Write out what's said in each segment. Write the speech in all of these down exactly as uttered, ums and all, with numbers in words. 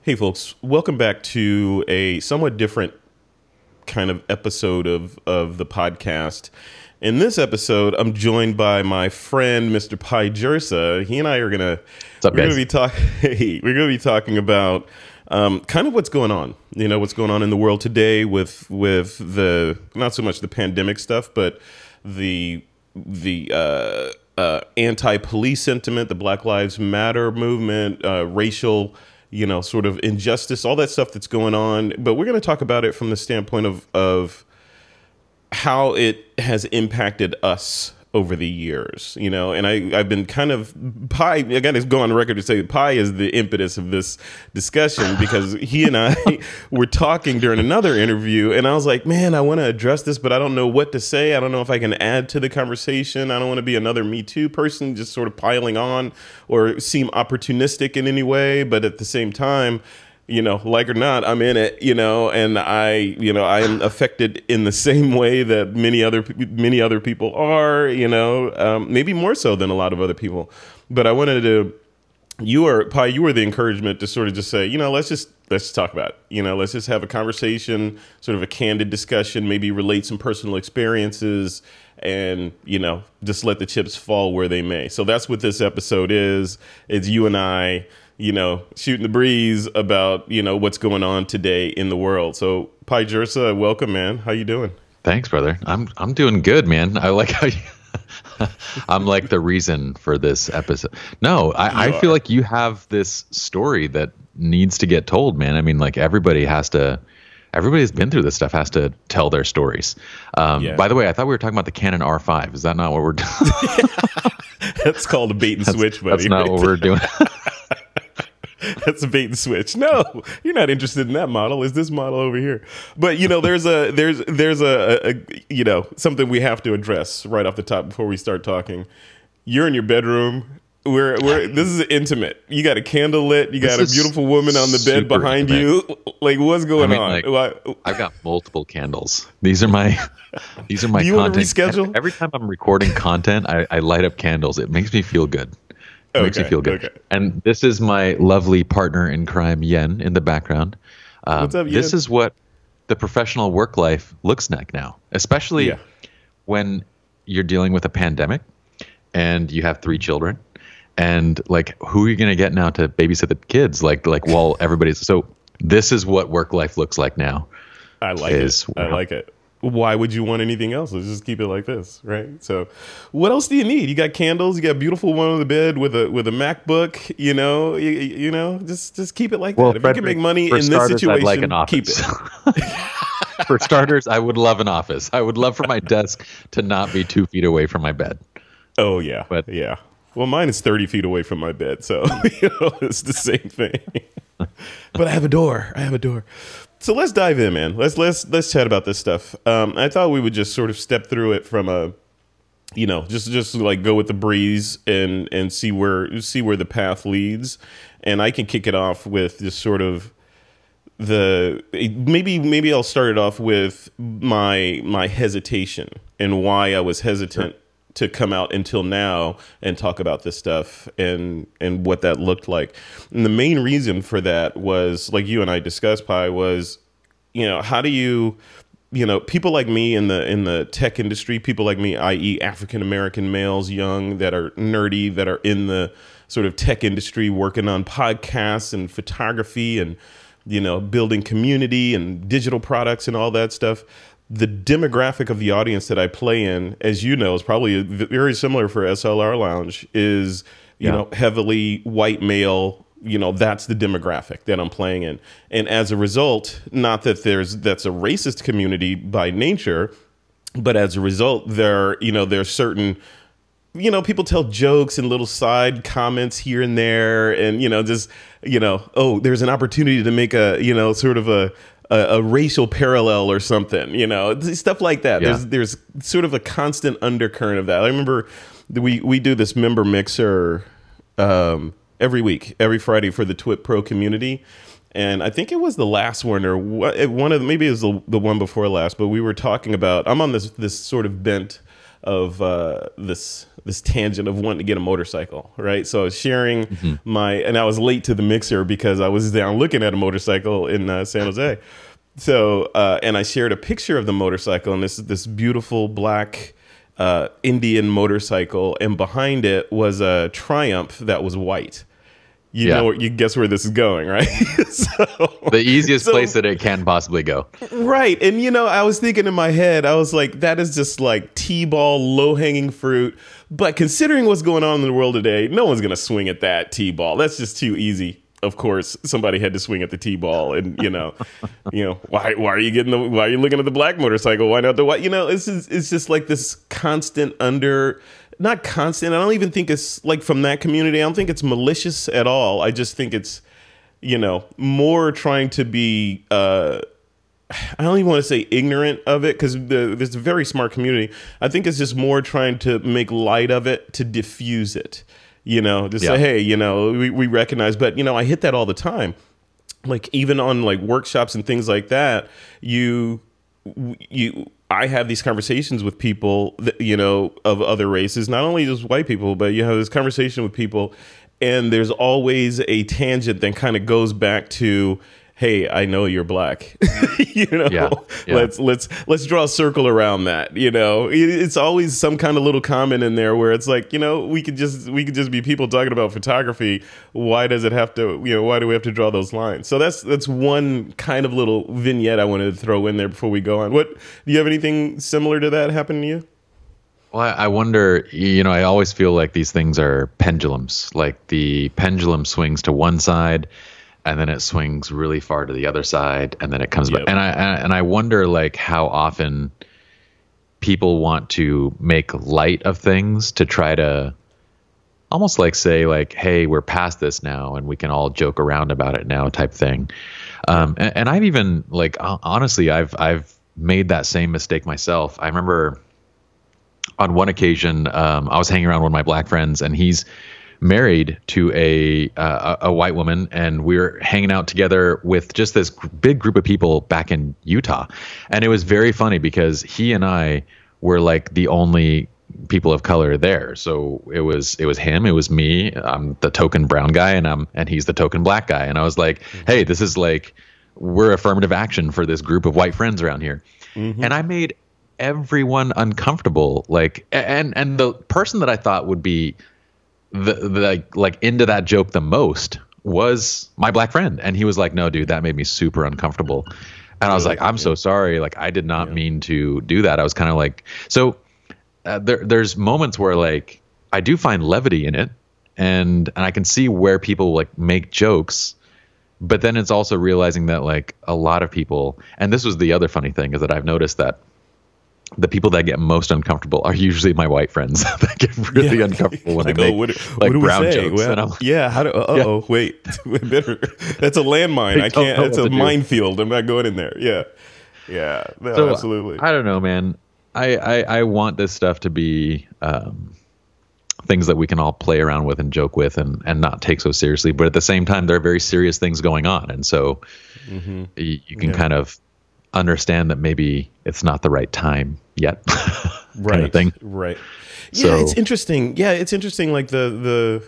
Hey, folks, welcome back to a somewhat different kind of episode of, of the podcast. In this episode, I'm joined by my friend, Mister Pi Jersa. He and I are going to What's up, we're guys? going to be talking hey, we're going to be talking about um, kind of what's going on, you know, what's going on in the world today with with the not so much the pandemic stuff, but the the uh, uh, anti-police sentiment, the Black Lives Matter movement, uh, racial you know, sort of injustice, all that stuff that's going on. But we're going to talk about it from the standpoint of of how it has impacted us over the years, you know. And I, I've been kind of, Pi, I got to go on the record to say Pi is the impetus of this discussion because he and I were talking during another interview and I was like, man, I want to address this, but I don't know what to say. I don't know if I can add to the conversation. I don't want to be another Me Too person just sort of piling on or seem opportunistic in any way. But at the same time, you know, like or not, I'm in it, you know, and I, you know, I am affected in the same way that many other many other people are, you know, um, maybe more so than a lot of other people. But I wanted to, you are, Pi, you were the encouragement to sort of just say, you know, let's just, let's talk about it. You know, let's just have a conversation, sort of a candid discussion, maybe relate some personal experiences and, you know, just let the chips fall where they may. So that's what this episode is. It's you and I, you know, shooting the breeze about, you know, what's going on today in the world. So, Pi Jersa, welcome, man. How you doing? Thanks, brother. I'm I'm doing good, man. I like how you I'm like the reason for this episode. No, I, I feel like you have this story that needs to get told, man. I mean, like everybody has to, everybody who's been through this stuff has to tell their stories. Um, yeah. By the way, I thought we were talking about the Canon R five. Is that not what we're doing? That's called a bait and that's, switch, buddy. That's not right? what we're doing. That's a bait and switch. No, you're not interested in that model. Is this model over here? But you know, there's a there's there's a, a, a you know something we have to address right off the top before we start talking. You're in your bedroom. We're we're this is intimate. You got a candle lit. You got a beautiful woman on the bed behind intimate. you. Like what's going I mean, on? Like, well, I've got multiple candles. These are my these are my. Do you content. want to reschedule? Every, every time I'm recording content, I, I light up candles. It makes me feel good. It okay, makes me feel good. Okay. And this is my lovely partner in crime, Yen, in the background. Um, What's up, Yen? This is what the professional work life looks like now, especially yeah. when you're dealing with a pandemic and you have three children. And like, who are you going to get now to babysit the kids? Like, like, while everybody's so. This is what work life looks like now. I like it. I like it. Why would you want anything else? Let's just keep it like this, right? So, what else do you need? You got candles. You got a beautiful one on the bed with a with a MacBook. You know, you, you know, just just keep it like well, that. If Frederick, you can make money in starters, this situation, I'd like an office. Keep it. For starters, I would love an office. I would love for my desk to not be two feet away from my bed. Oh yeah, but yeah. Well, mine is thirty feet away from my bed, so you know, it's the same thing. But I have a door. I have a door. So let's dive in, man. Let's let's let's chat about this stuff. Um, I thought we would just sort of step through it from a, you know, just just like go with the breeze and and see where see where the path leads. And I can kick it off with just sort of the maybe maybe I'll start it off with my my hesitation and why I was hesitant to come out until now and talk about this stuff and and what that looked like. And the main reason for that was, like you and I discussed, Pi, was, you know, how do you, you know, people like me in the in the tech industry, people like me, that is. African American males, young, that are nerdy, that are in the sort of tech industry, working on podcasts and photography and, you know, building community and digital products and all that stuff. The demographic of the audience that I play in, as you know, is probably very similar for S L R Lounge, is, you yeah. know, heavily white male. You know, that's the demographic that I'm playing in. And as a result, not that there's that's a racist community by nature, but as a result, there, you know, there's certain, you know, people tell jokes and little side comments here and there. And, you know, just, you know, oh, there's an opportunity to make a, you know, sort of a, A, a racial parallel or something, you know, stuff like that. Yeah. There's there's sort of a constant undercurrent of that. I remember we we do this member mixer um, every week, every Friday for the Twit Pro community, and I think it was the last one or one of the, maybe it was the, the one before last. But we were talking about, I'm on this this sort of bent of uh, this this tangent of wanting to get a motorcycle, right? So I was sharing mm-hmm. my, and I was late to the mixer because I was down looking at a motorcycle in uh, San Jose. So, uh, and I shared a picture of the motorcycle, and this this beautiful black uh, Indian motorcycle, and behind it was a Triumph that was white. You yeah. know, you guess where this is going, right? so, the easiest so, place that it can possibly go. Right. And, you know, I was thinking in my head, I was like, that is just like T-ball, low-hanging fruit. But considering what's going on in the world today, no one's going to swing at that T-ball. That's just too easy. Of course, somebody had to swing at the T-ball, and you know, you know, why why are you getting the why are you looking at the black motorcycle? Why not the white? You know, it's just, it's just like this constant under. Not constant. I don't even think it's like from that community. I don't think it's malicious at all. I just think it's, you know, more trying to be, uh, I don't even want to say ignorant of it because the, there's a very smart community. I think it's just more trying to make light of it to diffuse it, you know, to yeah. say, hey, you know, we, we recognize, but, you know, I hit that all the time. Like even on like workshops and things like that, you, you, I have these conversations with people, that, you know, of other races, not only just white people, but you have this conversation with people, and there's always a tangent that kind of goes back to, hey, I know you're black. you know, yeah, yeah. let's let's let's draw a circle around that. You know, it, it's always some kind of little comment in there where it's like, you know, we could just we could just be people talking about photography. Why does it have to? You know, why do we have to draw those lines? So that's that's one kind of little vignette I wanted to throw in there before we go on. What do you have anything similar to that happen to you? Well, I wonder, you know, I always feel like these things are pendulums. Like the pendulum swings to one side, and then it swings really far to the other side, and then it comes yep. back. And I and I wonder like how often people want to make light of things to try to almost like say like, hey, we're past this now and we can all joke around about it now type thing. Um, and, and I've even like honestly, I've I've made that same mistake myself. I remember on one occasion, um, I was hanging around one of my black friends, and he's married to a uh, a white woman, and we were hanging out together with just this big group of people back in Utah. And it was very funny because he and I were like the only people of color there. So it was it was him, it was me, I'm the token brown guy, and I'm and he's the token black guy. And I was like, mm-hmm. hey, this is like, we're affirmative action for this group of white friends around here. Mm-hmm. And I made everyone uncomfortable. Like, and and the person that I thought would be the, the like, like into that joke the most was my black friend. And he was like, no, dude, that made me super uncomfortable. And I was like, I'm yeah. so sorry. Like, I did not yeah. mean to do that. I was kind of like, so uh, there, there's moments where like, I do find levity in it, and, and I can see where people like make jokes, but then it's also realizing that like a lot of people, and this was the other funny thing, is that I've noticed that the people that get most uncomfortable are usually my white friends that get really yeah. uncomfortable when like, I make oh, what, like what brown jokes. Well, and I'm, yeah. How do? Uh oh. Yeah. Wait. That's a landmine. I can't. It's a minefield. I'm not going in there. Yeah. Yeah. No, so, absolutely. I don't know, man. I, I I want this stuff to be um, things that we can all play around with and joke with and and not take so seriously. But at the same time, there are very serious things going on, and so mm-hmm. you, you can yeah. kind of understand that maybe it's not the right time yet. right. Kind of thing. Right. Yeah, so, it's interesting. Yeah, it's interesting. Like the, the,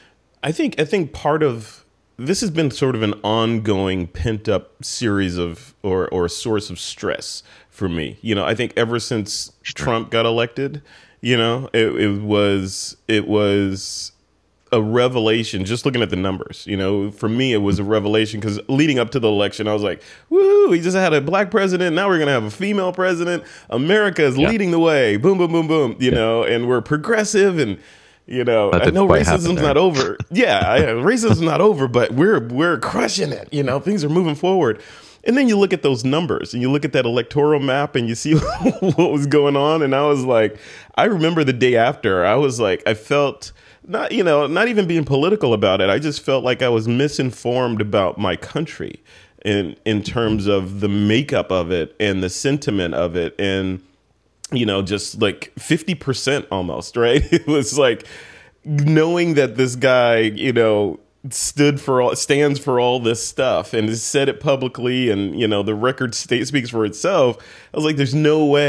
I think, I think part of this has been sort of an ongoing pent up series of, or, or source of stress for me. You know, I think ever since Trump got elected, you know, it, it was, it was, a revelation, just looking at the numbers. You know, for me, it was a revelation because leading up to the election, I was like, woo, we just had a black president. Now we're going to have a female president. America is yeah. leading the way. Boom, boom, boom, boom. You yeah. know, and we're progressive, and, you know, I know racism's not over. Yeah, I, racism's not over, but we're we're crushing it. You know, things are moving forward. And then you look at those numbers and you look at that electoral map and you see what was going on. And I was like, I remember the day after, I was like, I felt... Not, you know, not even being political about it. I just felt like I was misinformed about my country in in terms of the makeup of it and the sentiment of it. And, you know, just like fifty percent almost, right? It was like knowing that this guy, you know, stood for all, stands for all this stuff and has said it publicly, and, you know, the record state speaks for itself. I was like, there's no way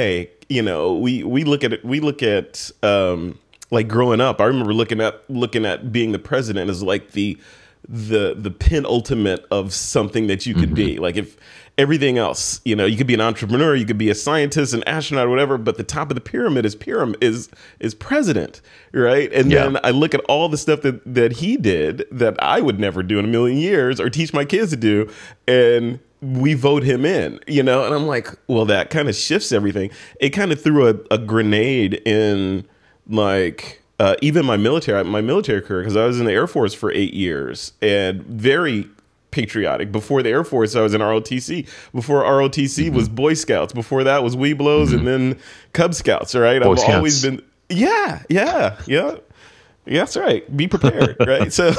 you know, we, we look at it, we look at, um, like growing up, I remember looking at, looking at being the president as like the, the, the penultimate of something that you could mm-hmm. be. Like if everything else, you know, you could be an entrepreneur, you could be a scientist, an astronaut, or whatever, but the top of the pyramid is pyramid is, is president. Right. And yeah. then I look at all the stuff that, that he did that I would never do in a million years or teach my kids to do. And we vote him in, you know, and I'm like, well, that kind of shifts everything. It kind of threw a, a grenade in like uh, even my military, my military career, because I was in the Air Force for eight years and very patriotic. Before the Air Force, I was in R O T C. Before R O T C mm-hmm. was Boy Scouts. Before that was Webelos mm-hmm. and then Cub Scouts. All right. Boy I've Scouts. always been. Yeah. Yeah. Yeah. Yeah, that's right. Be prepared, right? So,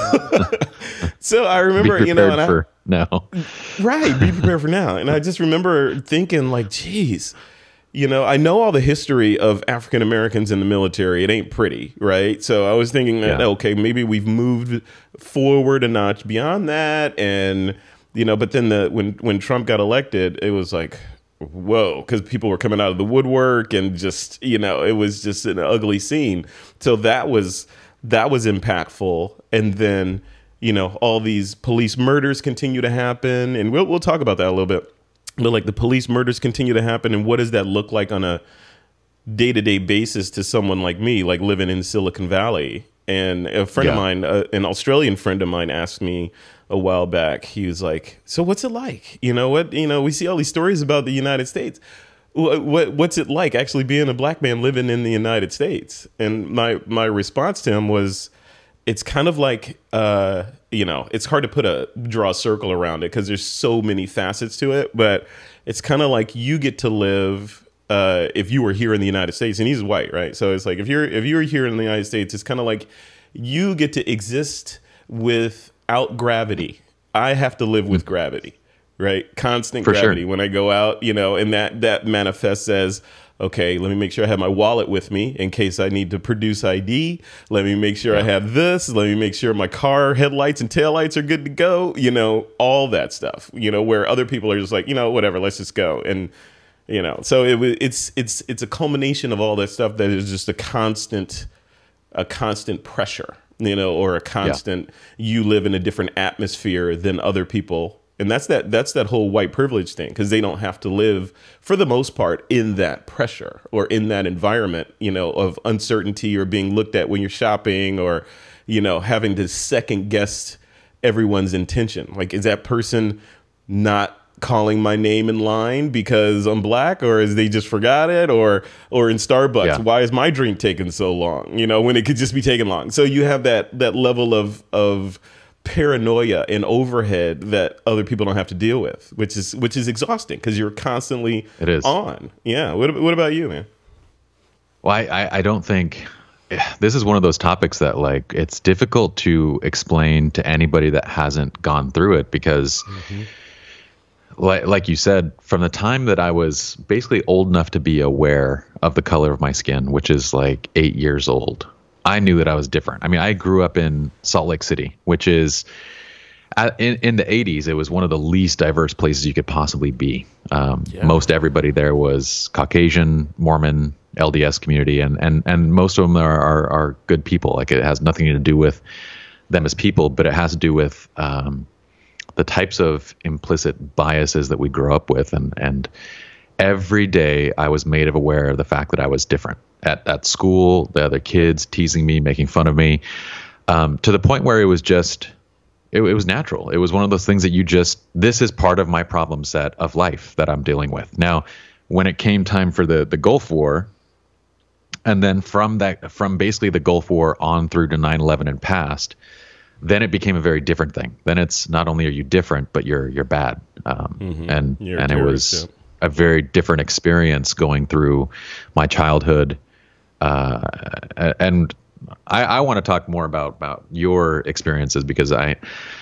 so I remember, you know, and for I, now, right? Be prepared for now. And I just remember thinking, like, geez, you know, I know all the history of African Americans in the military. It ain't pretty, right? So I was thinking that, yeah. okay, maybe we've moved forward a notch beyond that, and you know, but then the when when Trump got elected, it was like, whoa, because people were coming out of the woodwork, and just, you know, it was just an ugly scene. So that was. That was impactful. And then, you know, all these police murders continue to happen. And we'll we'll talk about that a little bit. But like the police murders continue to happen. And what does that look like on a day-to-day basis to someone like me, like living in Silicon Valley? And a friend yeah. of mine, uh, an Australian friend of mine asked me a while back, he was like, so what's it like? You know what? You know, we see all these stories about the United States. What what's it like actually being a black man living in the United States? And my my response to him was, it's kind of like, uh, you know, it's hard to put a draw a circle around it because there's so many facets to it. But it's kind of like you get to live uh, if you were here in the United States, and he's white, right? So it's like if you're if you're here in the United States, it's kind of like you get to exist without gravity. I have to live with gravity. Right. Constant For gravity sure. when I go out, you know, and that that manifests as, OK, let me make sure I have my wallet with me in case I need to produce I D. Let me make sure yeah. I have this. Let me make sure my car headlights and taillights are good to go. You know, all that stuff, you know, where other people are just like, you know, whatever, let's just go. And, you know, so it, it's it's it's a culmination of all that stuff that is just a constant a constant pressure, you know, or a constant yeah. you live in a different atmosphere than other people. And that's that that's that whole white privilege thing, because they don't have to live, for the most part, in that pressure or in that environment, you know, of uncertainty or being looked at when you're shopping or, you know, having to second guess everyone's intention. Like, is that person not calling my name in line because I'm black, or is they just forgot it? Or or in Starbucks, yeah. why is my drink taking so long? You know, when it could just be taken long. So you have that that level of of paranoia and overhead that other people don't have to deal with, which is which is exhausting because you're constantly it is. on. Yeah. What what about you, man? Well, I, I, I don't think this is one of those topics that, like, it's difficult to explain to anybody that hasn't gone through it, because mm-hmm. like like you said, from the time that I was basically old enough to be aware of the color of my skin, which is like eight years old, I knew that I was different. I mean, I grew up in Salt Lake City, which is uh, in, in the eighties, it was one of the least diverse places you could possibly be. Um, yeah. Most everybody there was Caucasian, Mormon, L D S community, and and and most of them are, are are good people. Like, it has nothing to do with them as people, but it has to do with um, the types of implicit biases that we grow up with. And and every day I was made of aware of the fact that I was different. At, at school, the other kids teasing me, making fun of me, um, to the point where it was just, it, it was natural. It was one of those things that you just, this is part of my problem set of life that I'm dealing with. Now, when it came time for the, the Gulf War, and then from that, from basically the Gulf War on through to nine eleven and past, then it became a very different thing. Then it's not only are you different, but you're you're bad. Um, mm-hmm. And you're and it was yeah. a very different experience going through my childhood. Uh, and I, I want to talk more about, about your experiences, because I,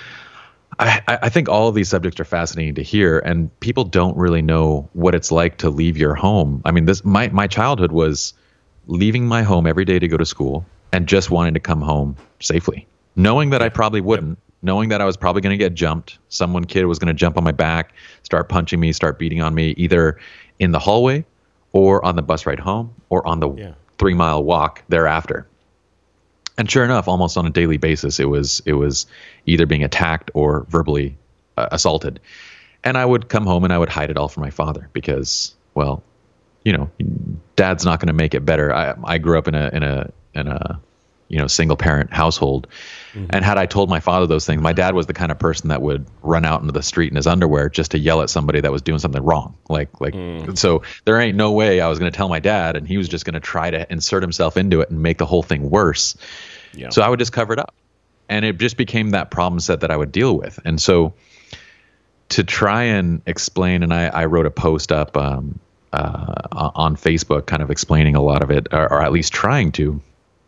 I, I think all of these subjects are fascinating to hear, and people don't really know what it's like to leave your home. I mean, this, my, my childhood was leaving my home every day to go to school and just wanting to come home safely, knowing that I probably wouldn't, yep. knowing that I was probably going to get jumped. Someone kid was going to jump on my back, start punching me, start beating on me, either in the hallway or on the bus ride home, or on the yeah. three mile walk thereafter. And sure enough, almost on a daily basis, it was it was either being attacked or verbally uh, assaulted. And I would come home and I would hide it all from my father because, well, you know, dad's not going to make it better. I I grew up in a in a in a you know single parent household, mm-hmm. and had I told my father those things, my dad was the kind of person that would run out into the street in his underwear just to yell at somebody that was doing something wrong. Like like mm. so there ain't no way I was going to tell my dad, and he was just going to try to insert himself into it and make the whole thing worse. Yeah. So I would just cover it up, and it just became that problem set that I would deal with. And so to try and explain, and I, I wrote a post up um, uh, on Facebook kind of explaining a lot of it, or, or at least trying to.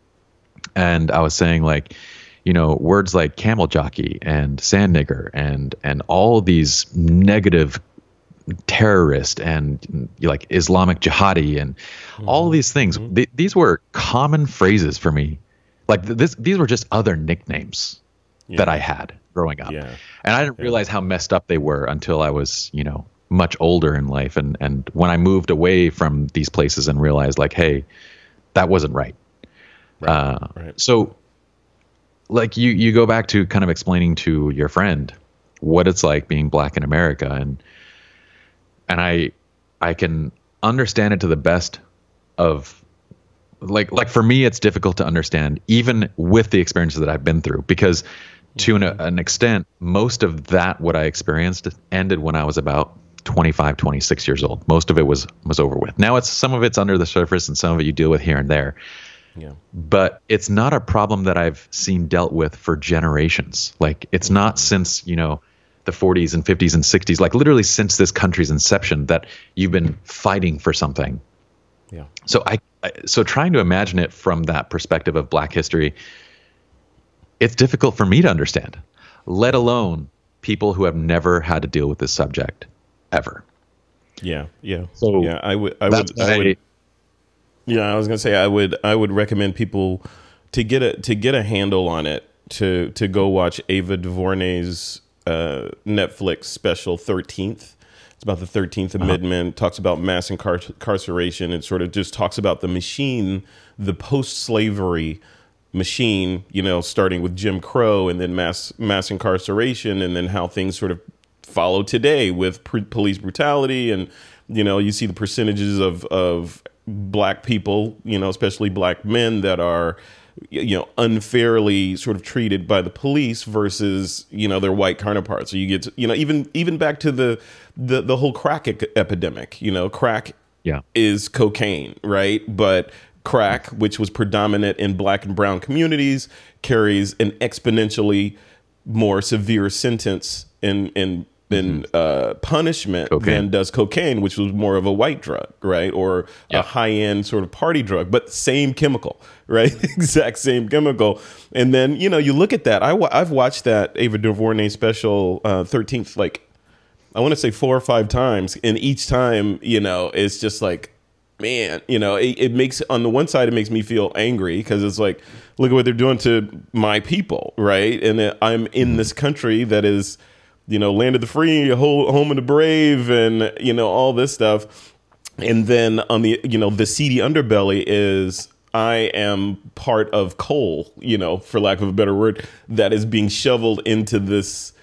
And I was saying, like, you know, words like camel jockey and sand nigger and and all these negative terrorist and like Islamic jihadi and mm-hmm. all these things, mm-hmm. th- these were common phrases for me. Like this, these were just other nicknames yeah. that I had growing up. Yeah. And I didn't yeah. realize how messed up they were until I was, you know, much older in life. And, and when I moved away from these places and realized, like, hey, that wasn't right. Right. Uh, right. So like you, you go back to kind of explaining to your friend what it's like being black in America. And, and I, I can understand it to the best of like, like for me, it's difficult to understand even with the experiences that I've been through, because to an, an extent, most of that, what I experienced ended when I was about twenty-five, twenty-six years old. Most of it was, was over with. Now it's, some of it's under the surface and some of it you deal with here and there. Yeah. But it's not a problem that I've seen dealt with for generations. Like it's not since, you know, the forties and fifties and sixties, like literally since this country's inception that you've been fighting for something. Yeah. So I, I so trying to imagine it from that perspective of Black history, it's difficult for me to understand, let alone people who have never had to deal with this subject ever. Yeah. Yeah. So yeah, I would, I would, I would Yeah, I was gonna say I would I would recommend people to get a to get a handle on it to to go watch Ava DuVernay's uh, Netflix special thirteenth. It's about the thirteenth uh-huh. Amendment. Talks about mass incar- incarceration. It sort of just talks about the machine, the post-slavery machine. You know, starting with Jim Crow and then mass mass incarceration, and then how things sort of follow today with pr- police brutality. And you know, you see the percentages of of Black people, you know, especially Black men that are, you know, unfairly sort of treated by the police versus, you know, their white counterparts. So you get, to, you know, even even back to the the, the whole crack e- epidemic, you know, crack yeah. is cocaine, right? But crack, which was predominant in Black and brown communities, carries an exponentially more severe sentence in in than uh, punishment cocaine. than does cocaine, which was more of a white drug, right? Or yeah. a high-end sort of party drug, but same chemical, right? Exact same chemical. And then, you know, you look at that. I w- I've watched that Ava DuVernay special, uh, thirteenth, like, I want to say four or five times. And each time, you know, it's just like, man, you know, it, it makes, on the one side, it makes me feel angry because it's like, look at what they're doing to my people, right? And uh, I'm in this country that is, you know, land of the free, home of the brave, and, you know, all this stuff. And then on the, you know, the seedy underbelly is I am part of coal, you know, for lack of a better word, that is being shoveled into this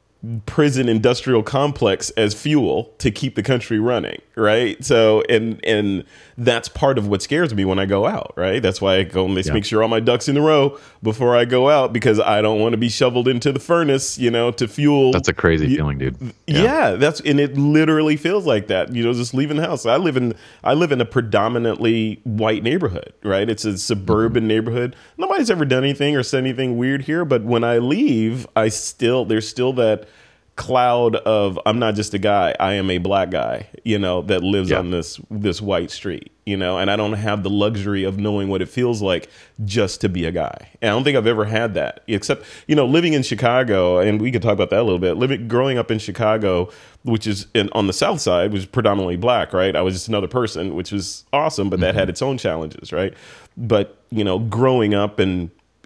prison industrial complex as fuel to keep the country running, right? So, and and that's part of what scares me when I go out, right? That's why I go and yeah. make sure all my ducks in a row before I go out, because I don't want to be shoveled into the furnace, you know, to fuel. That's a crazy feeling, dude. Yeah. yeah, that's, and it literally feels like that, you know, just leaving the house. I live in, I live in a predominantly white neighborhood, right? It's a suburban mm-hmm. neighborhood. Nobody's ever done anything or said anything weird here, but when I leave, I still, there's still that cloud of, I'm not just a guy, I am a Black guy, you know, that lives yeah. on this this white street, you know, and I don't have the luxury of knowing what it feels like just to be a guy. And I don't think I've ever had that, except, you know, living in Chicago, and we could talk about that a little bit. Living, growing up in Chicago, which is in, on the South Side, was predominantly Black, right? I was just another person, which was awesome, but mm-hmm. that had its own challenges, right? But, you know, growing up and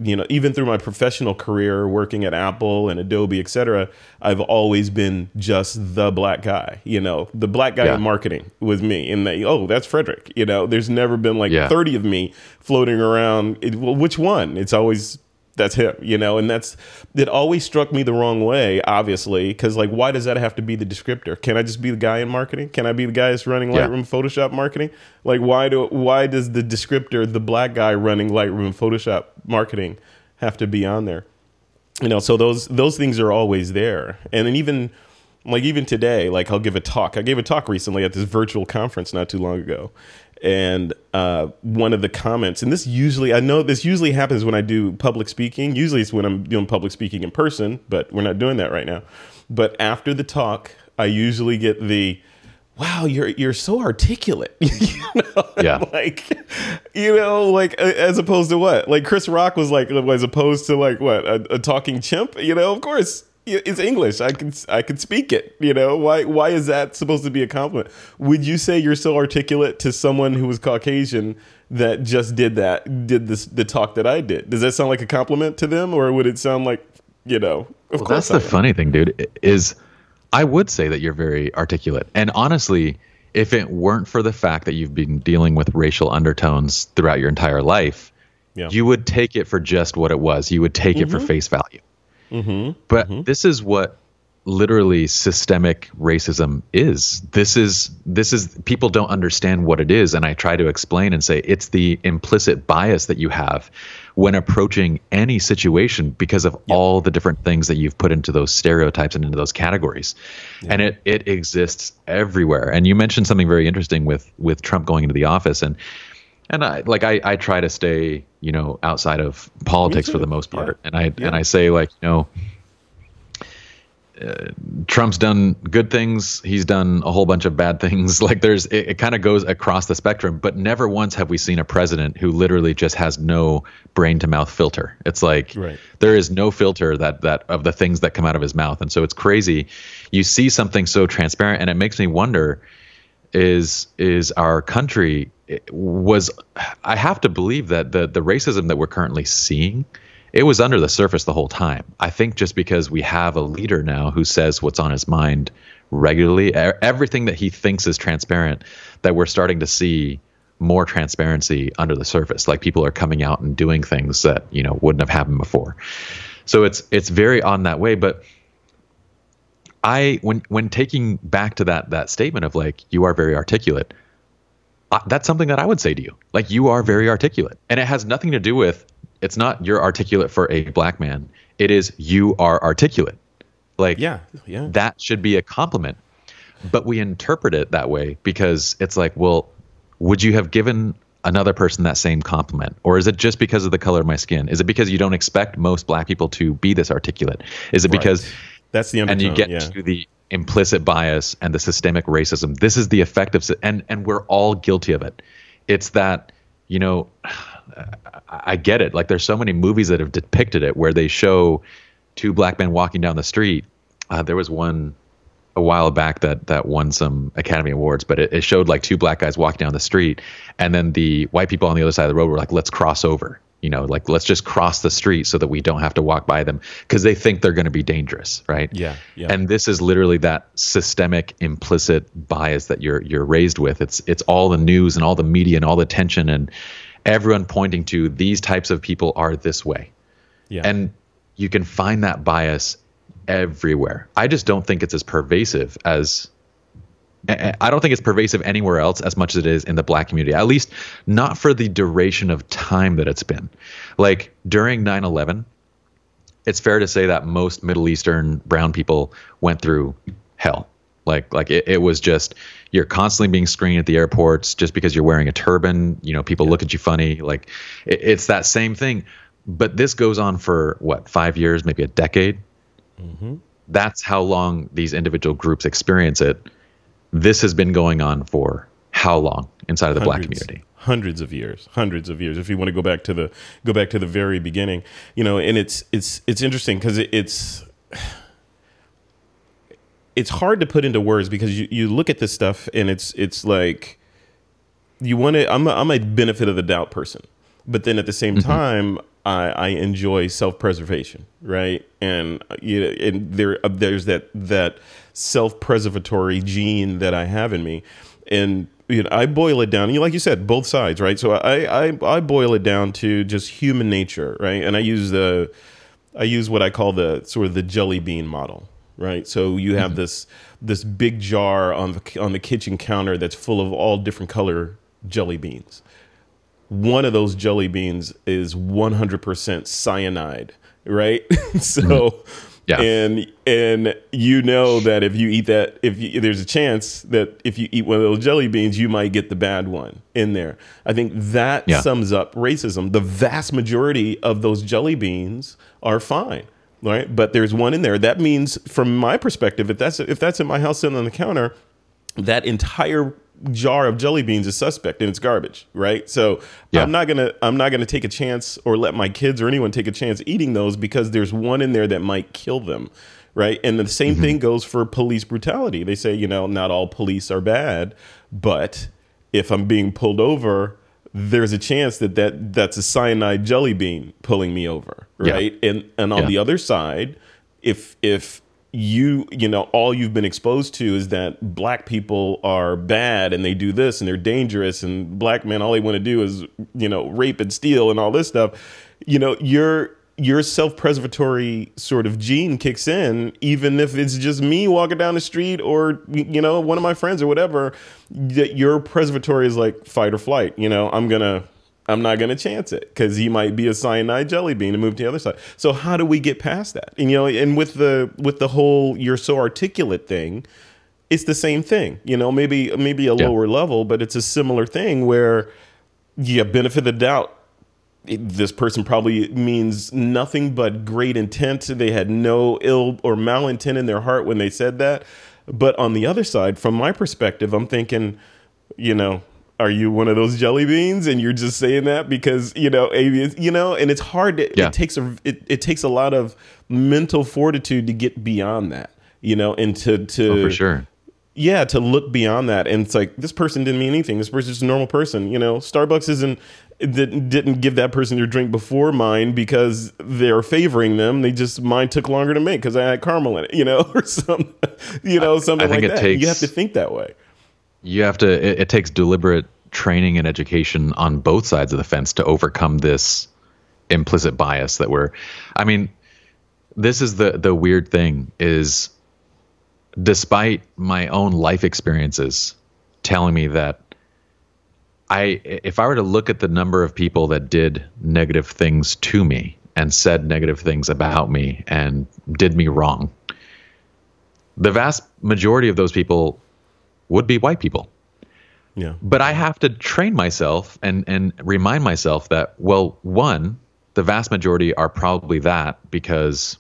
you know, even through my professional career working at Apple and Adobe, et cetera, I've always been just the black guy, you know, the black guy yeah. in marketing was me. And they, oh, that's Frederick. You know, there's never been like yeah. thirty of me floating around. It, well, which one? It's always that's him, you know, and that's it always struck me the wrong way, obviously, because like, why does that have to be the descriptor? Can I just be the guy in marketing? Can I be the guy that's running Lightroom, yeah. Photoshop marketing? Like, why do why does the descriptor, the black guy running Lightroom, Photoshop marketing, have to be on there? You know, so those those things are always there, and then even like even today, like I'll give a talk. I gave a talk recently at this virtual conference not too long ago. And uh, one of the comments, and this usually, I know this usually happens when I do public speaking. Usually it's when I'm doing public speaking in person, but we're not doing that right now. But after the talk, I usually get the, wow, you're you're so articulate. you know? Yeah. Like, you know, like as opposed to what? Like Chris Rock was like, as opposed to like what, a, a talking chimp? You know, of course. It's English. I can I can speak it. You know, why why is that supposed to be a compliment? Would you say you're so articulate to someone who was Caucasian that just did that, did this the talk that I did? Does that sound like a compliment to them, or would it sound like, you know? Of well, course that's the funny thing, dude. Is I would say that you're very articulate, and honestly, if it weren't for the fact that you've been dealing with racial undertones throughout your entire life, yeah. you would take it for just what it was. You would take mm-hmm. it for face value. Mm-hmm. But mm-hmm. this is what literally systemic racism is. This is this is people don't understand what it is, and I try to explain and say it's the implicit bias that you have when approaching any situation because of yep. all the different things that you've put into those stereotypes and into those categories. Yep. And it it exists everywhere. And you mentioned something very interesting with with Trump going into the office, and And I like I, I try to stay, you know, outside of politics for the most part. Yeah. And I yeah. and I say, like, you know, uh, Trump's done good things. He's done a whole bunch of bad things. Like there's it, it kind of goes across the spectrum. But never once have we seen a president who literally just has no brain to mouth filter. It's like right. there is no filter that that of the things that come out of his mouth. And so it's crazy. You see something so transparent, and it makes me wonder, is is our country was I have to believe that the the racism that we're currently seeing, it was under the surface the whole time. I think just because we have a leader now who says what's on his mind regularly, everything that he thinks is transparent, that we're starting to see more transparency under the surface. Like people are coming out and doing things that, you know, wouldn't have happened before. So it's it's very on that way. But I when when taking back to that that statement of like, you are very articulate, Uh, that's something that I would say to you. Like, you are very articulate, and it has nothing to do with, it's not you're articulate for a black man. It is you are articulate. Like, yeah, yeah. that should be a compliment, but we interpret it that way because it's like, well, would you have given another person that same compliment? Or is it just because of the color of my skin? Is it because you don't expect most black people to be this articulate? Is it because right. that's the undertone, and you get yeah. to the implicit bias and the systemic racism. This is the effect of, and and we're all guilty of it. It's that, you know, I get it. Like there's so many movies that have depicted it where they show two black men walking down the street. Uh, there was one a while back that that won some Academy Awards, but it, it showed like two black guys walking down the street, and then the white people on the other side of the road were like, let's cross over. You know, like, let's just cross the street so that we don't have to walk by them because they think they're going to be dangerous. Right. Yeah, yeah. And this is literally that systemic implicit bias that you're you're raised with. It's it's all the news and all the media and all the attention and everyone pointing to these types of people are this way. Yeah. And you can find that bias everywhere. I just don't think it's as pervasive as I don't think it's pervasive anywhere else as much as it is in the black community, at least not for the duration of time that it's been. Like during nine eleven, it's fair to say that most Middle Eastern brown people went through hell. Like, like it, it was just, you're constantly being screened at the airports just because you're wearing a turban. You know, people yeah. look at you funny. Like it, it's that same thing. But this goes on for what, five years, maybe a decade. Mm-hmm. That's how long these individual groups experience it. This has been going on for how long inside of the hundreds, black community? Hundreds of years, hundreds of years. If you want to go back to the go back to the very beginning, you know, and it's it's it's interesting because it, it's it's hard to put into words because you, you look at this stuff and it's it's like you want to. I'm a, I'm a benefit of the doubt person, but then at the same mm-hmm. time, I, I enjoy self-preservation, right? And you know, and there there's that that self-preservatory gene that I have in me, and you know, I boil it down. You like you said, both sides, right? So I, I I boil it down to just human nature, right? And I use the I use what I call the sort of the jelly bean model, right? So you have mm-hmm. this this big jar on the on the kitchen counter that's full of all different color jelly beans. One of those jelly beans is one hundred percent cyanide, right? so, mm-hmm. yeah. and and you know that if you eat that, if you, there's a chance that if you eat one of those jelly beans, you might get the bad one in there. I think that yeah. sums up racism. The vast majority of those jelly beans are fine, right? But there's one in there. That means, from my perspective, if that's if that's in my house sitting on the counter, that entire jar of jelly beans is suspect and it's garbage, right? So yeah. I'm not gonna I'm not gonna take a chance or let my kids or anyone take a chance eating those because there's one in there that might kill them, right? And the same mm-hmm. thing goes for police brutality. They say, you know, not all police are bad, but if I'm being pulled over, there's a chance that, that that's a cyanide jelly bean pulling me over, right? Yeah. And and on yeah. the other side, if if you you know all you've been exposed to is that black people are bad and they do this and they're dangerous and black men all they want to do is you know rape and steal and all this stuff, you know your your self-preservatory sort of gene kicks in, even if it's just me walking down the street or you know one of my friends or whatever. That your preservatory is like fight or flight. You know I'm gonna I'm not going to chance it because he might be a cyanide jelly bean and move to the other side. So how do we get past that? And, you know, and with the with the whole you're so articulate thing, it's the same thing. You know, maybe maybe a yeah. lower level, but it's a similar thing where, yeah, benefit of the doubt. It, this person probably means nothing but great intent. They had no ill or malintent in their heart when they said that. But on the other side, from my perspective, I'm thinking, you know, are you one of those jelly beans and you're just saying that because, you know, you know, and it's hard to, yeah. it takes a, it, it takes a lot of mental fortitude to get beyond that, you know, and to, to, oh, for sure. Yeah. To look beyond that. And it's like, this person didn't mean anything. This person's just a normal person, you know, Starbucks isn't, didn't, didn't give that person their drink before mine because they're favoring them. They just, mine took longer to make because I had caramel in it, you know, or something, you know, something like that. Takes, you have to think that way. You have to, it, it takes deliberate training and education on both sides of the fence to overcome this implicit bias that we're, I mean, this is the, the weird thing is despite my own life experiences telling me that I, if I were to look at the number of people that did negative things to me and said negative things about me and did me wrong, the vast majority of those people would be white people. Yeah. But I have to train myself and, and remind myself that, well, one, the vast majority are probably that because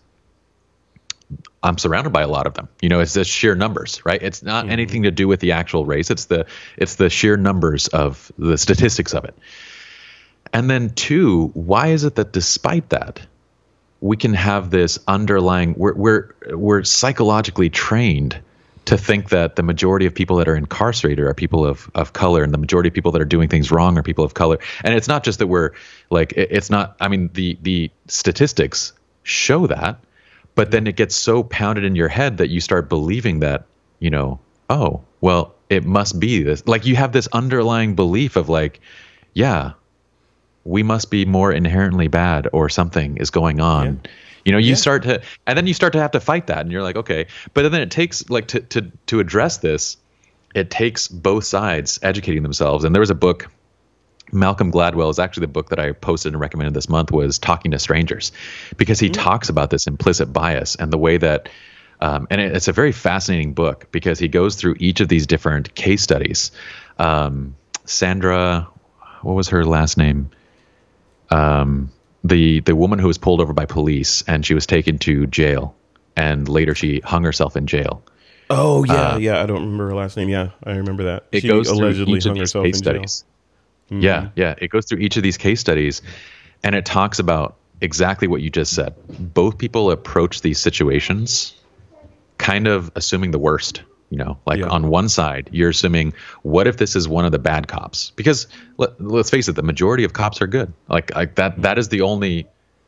I'm surrounded by a lot of them. You know, it's just sheer numbers, right? It's not mm-hmm. anything to do with the actual race. It's the it's the sheer numbers of the statistics of it. And then two, why is it that despite that, we can have this underlying, we're we're we're psychologically trained to think that the majority of people that are incarcerated are people of, of color, and the majority of people that are doing things wrong are people of color. And it's not just that we're like, it, it's not, I mean, the, the statistics show that, but then it gets so pounded in your head that you start believing that, you know, oh, well, it must be this. Like you have this underlying belief of like, yeah, we must be more inherently bad or something is going on. Yeah. You know, you yeah. start to, and then you start to have to fight that, and you're like, okay. But then it takes, like, to to to address this, it takes both sides educating themselves. And there was a book, Malcolm Gladwell is actually the book that I posted and recommended this month, was Talking to Strangers, because he mm-hmm. talks about this implicit bias and the way that, um, and it, it's a very fascinating book because he goes through each of these different case studies. Um, Sandra, what was her last name? Um. The the woman who was pulled over by police and she was taken to jail and later she hung herself in jail. Oh yeah, uh, yeah. I don't remember her last name. Yeah, I remember that. It she goes allegedly through each hung of these herself case in studies. jail. Mm-hmm. Yeah, yeah. It goes through each of these case studies and it talks about exactly what you just said. Both people approach these situations kind of assuming the worst, You know, like yeah. on one side, you're assuming, what if this is one of the bad cops? Because let, let's face it, the majority of cops are good. Like, like that, that is the only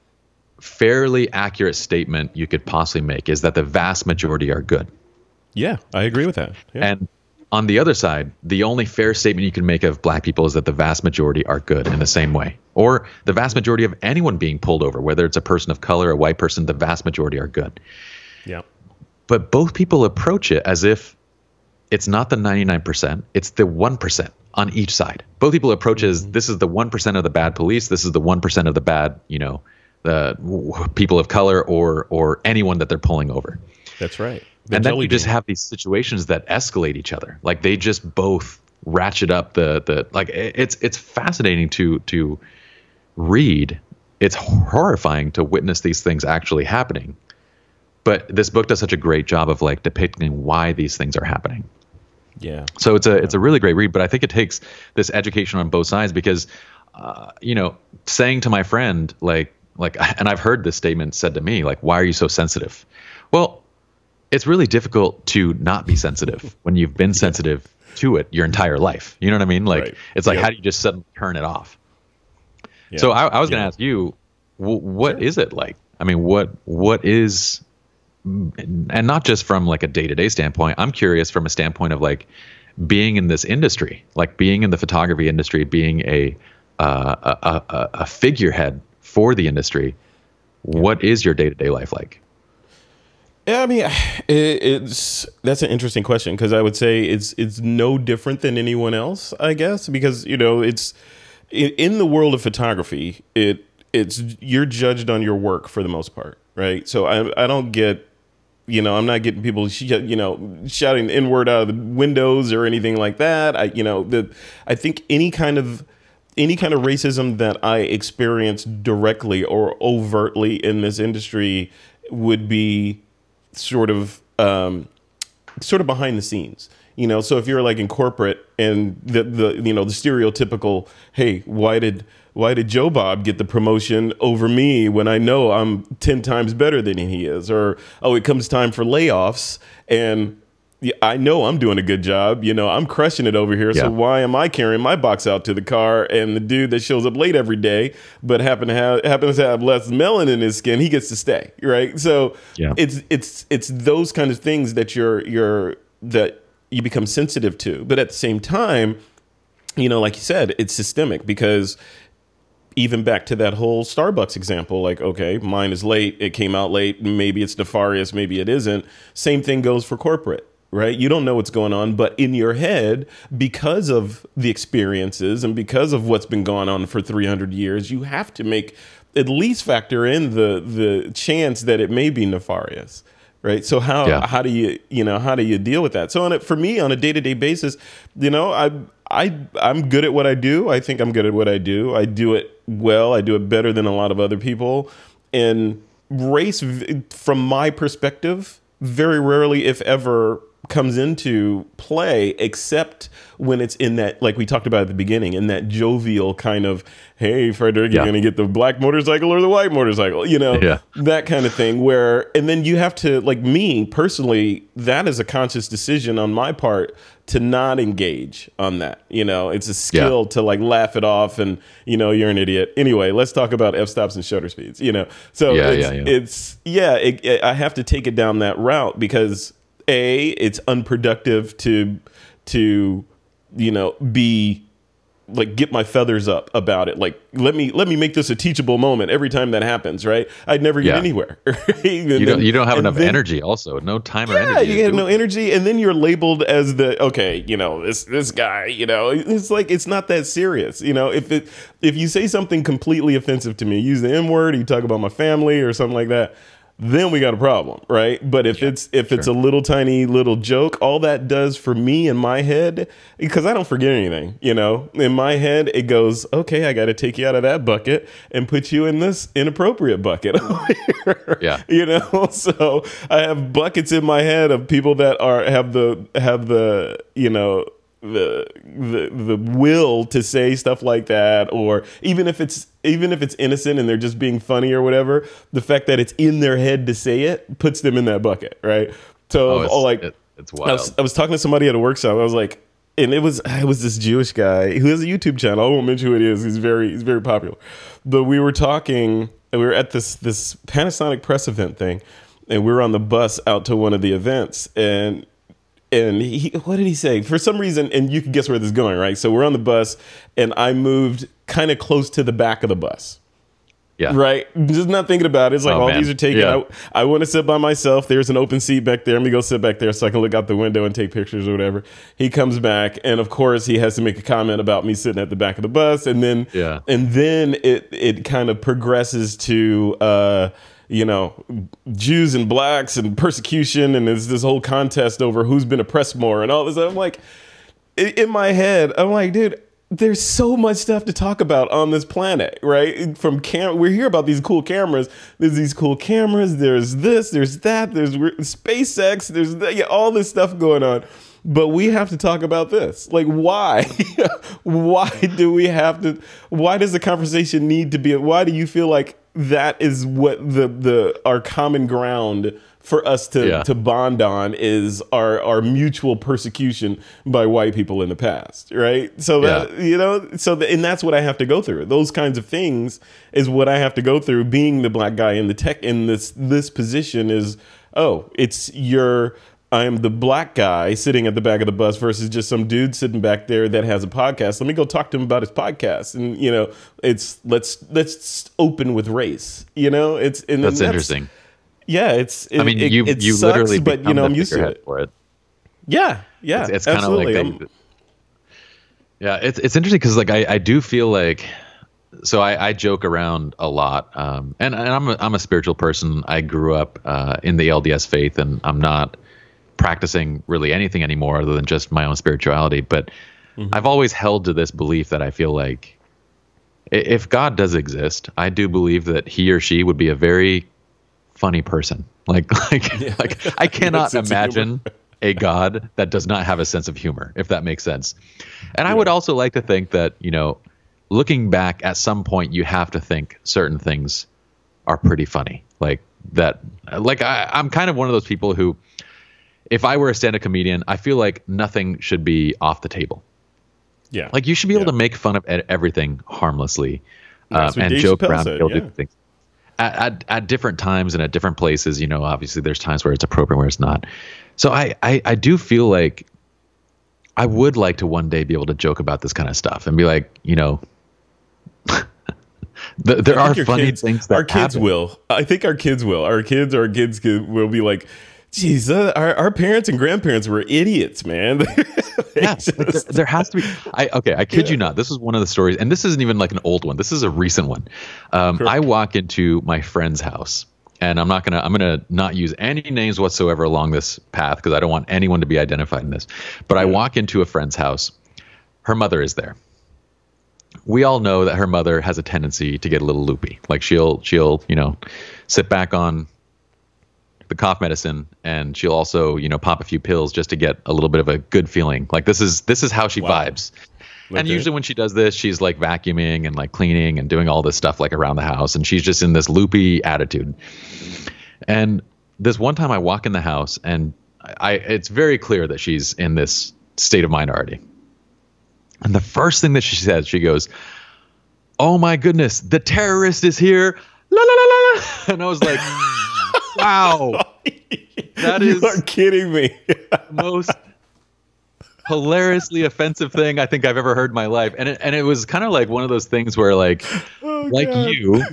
fairly accurate statement you could possibly make, is that the vast majority are good. Yeah, I agree with that. Yeah. And on the other side, the only fair statement you can make of black people is that the vast majority are good in the same way. Or the vast majority of anyone being pulled over, whether it's a person of color, a white person, the vast majority are good. Yeah. But both people approach it as if it's not the ninety-nine percent, it's the one percent on each side. Both people approach it as, this is the one percent of the bad police, this is the one percent of the bad, you know, the w- people of color or or anyone that they're pulling over. That's right. The and then you just bean. have these situations that escalate each other. Like they just both ratchet up the the like it's it's fascinating to to read. It's horrifying to witness these things actually happening. But this book does such a great job of like depicting why these things are happening. Yeah. So it's a yeah. it's a really great read, but I think it takes this education on both sides because uh, you know, saying to my friend like like and I've heard this statement said to me like, why are you so sensitive? Well, it's really difficult to not be sensitive when you've been sensitive to it your entire life. You know what I mean? Like, right. It's like, yep. How do you just suddenly turn it off? Yeah. So I, I was going to yeah. ask you, w- what sure. is it like? I mean, what what is, and not just from like a day-to-day standpoint, I'm curious from a standpoint of like being in this industry, like being in the photography industry, being a uh, a, a, a figurehead for the industry. Yeah. What is your day-to-day life like? Yeah, I mean, it, it's that's an interesting question because I would say it's it's no different than anyone else, I guess, because you know it's in, in the world of photography, it it's you're judged on your work for the most part, right? So I I don't get, you know, I'm not getting people sh- you know shouting the N-word out of the windows or anything like that. I you know the I think any kind of any kind of racism that I experience directly or overtly in this industry would be sort of um, sort of behind the scenes, you know. So if you're like in corporate and the the you know the stereotypical, hey, why did why did Joe Bob get the promotion over me when I know I'm ten times better than he is? Or oh, it comes time for layoffs and I know I'm doing a good job. You know, I'm crushing it over here. Yeah. So why am I carrying my box out to the car? And the dude that shows up late every day, but happen to have happens to have less melanin in his skin, he gets to stay, right? So yeah. it's it's it's those kind of things that you're you're that you become sensitive to. But at the same time, you know, like you said, it's systemic because even back to that whole Starbucks example, like, okay, mine is late. It came out late. Maybe it's nefarious. Maybe it isn't. Same thing goes for corporate. Right? You don't know what's going on, but in your head, because of the experiences and because of what's been going on for three hundred years, you have to make at least factor in the the chance that it may be nefarious. Right. So how yeah. how do you, you know, how do you deal with that? So on it, for me, on a day to day basis, you know, I I I'm good at what I do. I think I'm good at what I do. I do it well. I do it better than a lot of other people. And race, from my perspective, very rarely, if ever, comes into play, except when it's in that, like we talked about at the beginning, in that jovial kind of, hey, Frederick, yeah. you're going to get the black motorcycle or the white motorcycle, you know, yeah. that kind of thing where, and then you have to, like me personally, that is a conscious decision on my part to not engage on that. You know, it's a skill yeah. to like laugh it off and, you know, you're an idiot. Anyway, let's talk about f-stops and shutter speeds, you know? So yeah, it's, yeah, yeah. it's, yeah, it, it, I have to take it down that route because A, it's unproductive to, to, you know, be like, get my feathers up about it. Like, let me, let me make this a teachable moment every time that happens. Right. I'd never get yeah. anywhere. you don't, then, you don't have enough then, energy also. No time or yeah, energy. Yeah. You have no energy. And then you're labeled as the, okay, you know, this, this guy, you know, it's like, it's not that serious. You know, if it, if you say something completely offensive to me, use the M word, you talk about my family or something like that, then we got a problem, right? But if yeah, it's if sure. it's a little tiny little joke, all that does for me in my head, because I don't forget anything, you know, in my head, it goes, okay, I got to take you out of that bucket and put you in this inappropriate bucket. yeah. You know, so I have buckets in my head of people that are have the have the, you know, the the the will to say stuff like that, or even if it's even if it's innocent and they're just being funny or whatever, the fact that it's in their head to say it puts them in that bucket, right? So oh, oh, like it, It's wild. I was, I was talking to somebody at a workshop. I was like, and it was it was this Jewish guy who has a YouTube channel. I won't mention who it is. He's very he's very popular. But we were talking, and we were at this this Panasonic press event thing, and we were on the bus out to one of the events, and and he what did he say? For some reason, and you can guess where this is going, right? So we're on the bus, and I moved kind of close to the back of the bus. Yeah. Right. Just not thinking about it. It's like, oh, all man. these are taken. Yeah. I, I want to sit by myself. There's an open seat back there. Let me go sit back there so I can look out the window and take pictures or whatever. He comes back, and of course he has to make a comment about me sitting at the back of the bus. And then, yeah. and then it, it kind of progresses to, uh, you know, Jews and blacks and persecution. And there's this whole contest over who's been oppressed more and all this. I'm like, in my head, I'm like, dude, there's so much stuff to talk about on this planet, right? From cam, we hear about these cool cameras. There's these cool cameras. There's this. There's that. There's SpaceX. There's that, yeah, all this stuff going on. But we have to talk about this. Like, why? Why do we have to? Why does the conversation need to be? Why do you feel like that is what the the our common ground for us to, yeah. to bond on is our, our mutual persecution by white people in the past, right? So that, yeah. you know, so the, and that's what I have to go through. Those kinds of things is what I have to go through. Being the black guy in the tech in this this position is, oh, it's your I'm the black guy sitting at the back of the bus versus just some dude sitting back there that has a podcast. Let me go talk to him about his podcast, and you know, it's let's let's open with race. You know, it's and that's, that's interesting. Yeah, it's. It, I mean, you it, it you sucks, literally, but you know, I'm used to it. For it. Yeah, yeah, it's, it's kind of like. They, yeah, it's it's interesting because like I, I do feel like, so I, I joke around a lot, um, and, and I'm a, I'm a spiritual person. I grew up uh, in the L D S faith, and I'm not practicing really anything anymore other than just my own spirituality. But mm-hmm. I've always held to this belief that I feel like, if God does exist, I do believe that he or she would be a very funny person. Like, like, yeah. like I cannot imagine a God that does not have a sense of humor, if that makes sense. And yeah. I would also like to think that, you know, looking back at some point, you have to think certain things are pretty funny. Like that, like I, I'm kind of one of those people who, if I were a stand-up comedian, I feel like nothing should be off the table. Yeah. Like you should be able yeah. to make fun of everything harmlessly um, and Dave joke Chappelle around said, yeah. different things. At, at, at different times and at different places, you know, obviously there's times where it's appropriate, where it's not. So I, I, I do feel like I would like to one day be able to joke about this kind of stuff and be like, you know, the, there are funny kids, things that our kids happen. will. I think our kids will. Our kids, our kids will be like, geez, uh, our, our parents and grandparents were idiots, man. Yeah, just... like there, there has to be. I okay, I kid yeah. you not. This is one of the stories, and this isn't even like an old one. This is a recent one. Um, I walk into my friend's house, and I'm not gonna. I'm gonna not use any names whatsoever along this path because I don't want anyone to be identified in this. But yeah. I walk into a friend's house. Her mother is there. We all know that her mother has a tendency to get a little loopy. Like she'll she'll you know sit back on the cough medicine, and she'll also, you know, pop a few pills just to get a little bit of a good feeling. Like this is this is how she wow. vibes. Okay. And usually when she does this, she's like vacuuming and like cleaning and doing all this stuff like around the house, and she's just in this loopy attitude. And this one time I walk in the house, and I it's very clear that she's in this state of mind already. And the first thing that she says, she goes, "Oh my goodness, the terrorist is here." La la la la. And I was like, wow, that is you are kidding me. The most hilariously offensive thing I think I've ever heard in my life. And it, and it was kind of like one of those things where like, oh, like God. you,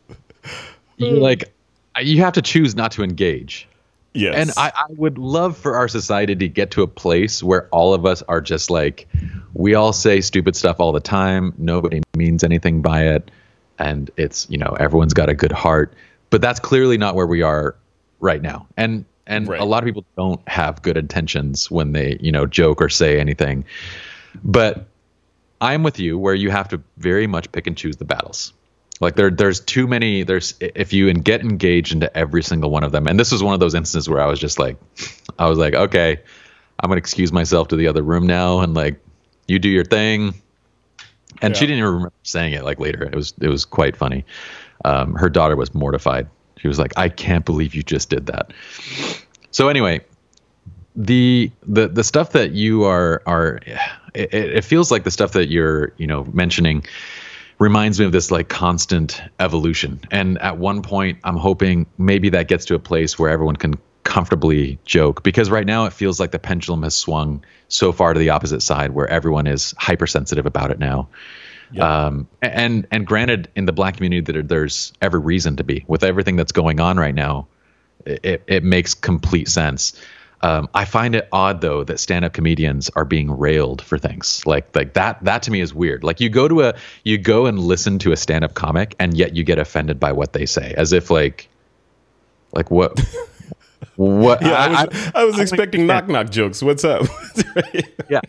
you like, you have to choose not to engage. Yes. And I, I would love for our society to get to a place where all of us are just like, we all say stupid stuff all the time. Nobody means anything by it. And it's, you know, everyone's got a good heart. But that's clearly not where we are right now. And and right. a lot of people don't have good intentions when they, you know, joke or say anything. But I'm with you where you have to very much pick and choose the battles. Like there there's too many. There's if you and get engaged into every single one of them. And this was one of those instances where I was just like, I was like, OK, I'm going to excuse myself to the other room now. And like, you do your thing. And yeah. she didn't even remember saying it like later. It was it was quite funny. Um, her daughter was mortified. She was like, I can't believe you just did that. So anyway, the the the stuff that you are are it, it feels like the stuff that you're you know mentioning reminds me of this like constant evolution. And at one point, I'm hoping maybe that gets to a place where everyone can comfortably joke, because right now it feels like the pendulum has swung so far to the opposite side where everyone is hypersensitive about it now. Yep. Um, and and granted, in the Black community, that there's every reason to be. With everything that's going on right now, it, it makes complete sense. Um, I find it odd though that stand-up comedians are being railed for things like like that. That to me is weird. Like you go to a you go and listen to a stand-up comic, and yet you get offended by what they say, as if like like what what? Yeah, I, I was I, I was I expecting knock knock jokes. What's up? yeah.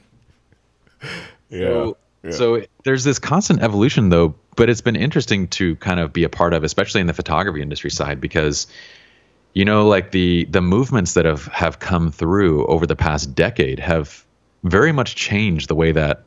Yeah. So, yeah. So there's this constant evolution though, but it's been interesting to kind of be a part of, especially in the photography industry side, because you know, like the the movements that have, have come through over the past decade have very much changed the way that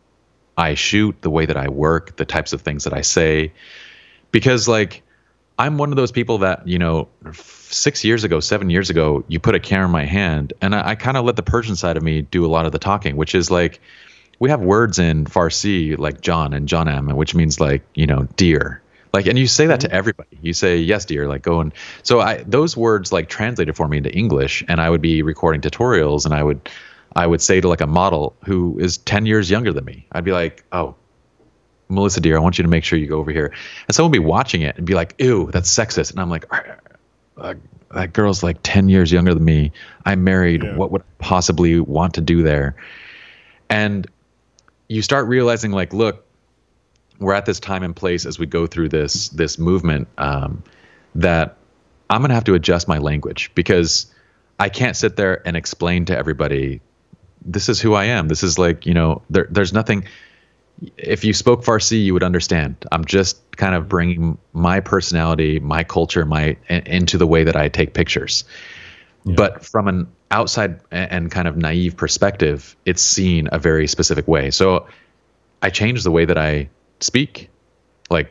I shoot, the way that I work, the types of things that I say. Because like I'm one of those people that, you know, six years ago, seven years ago, you put a camera in my hand and I, I kind of let the Persian side of me do a lot of the talking, which is like, we have words in Farsi like John and Janam, which means like, you know, dear. Like, and you say that to everybody. You say, yes, dear, like go and so I, those words like translated for me into English, and I would be recording tutorials and I would, I would say to like a model who is ten years younger than me, I'd be like, oh, Melissa, dear, I want you to make sure you go over here. And someone would be watching it and be like, ew, that's sexist. And I'm like, uh, that girl's like ten years younger than me. I'm married. Yeah. What would I possibly want to do there? And you start realizing like, look, we're at this time and place as we go through this this movement um, that I'm going to have to adjust my language, because I can't sit there and explain to everybody, this is who I am. This is like, you know, there, there's nothing. If you spoke Farsi, you would understand. I'm just kind of bringing my personality, my culture, my into the way that I take pictures. Yeah. But from an outside and kind of naive perspective, it's seen a very specific way. So I changed the way that I speak, like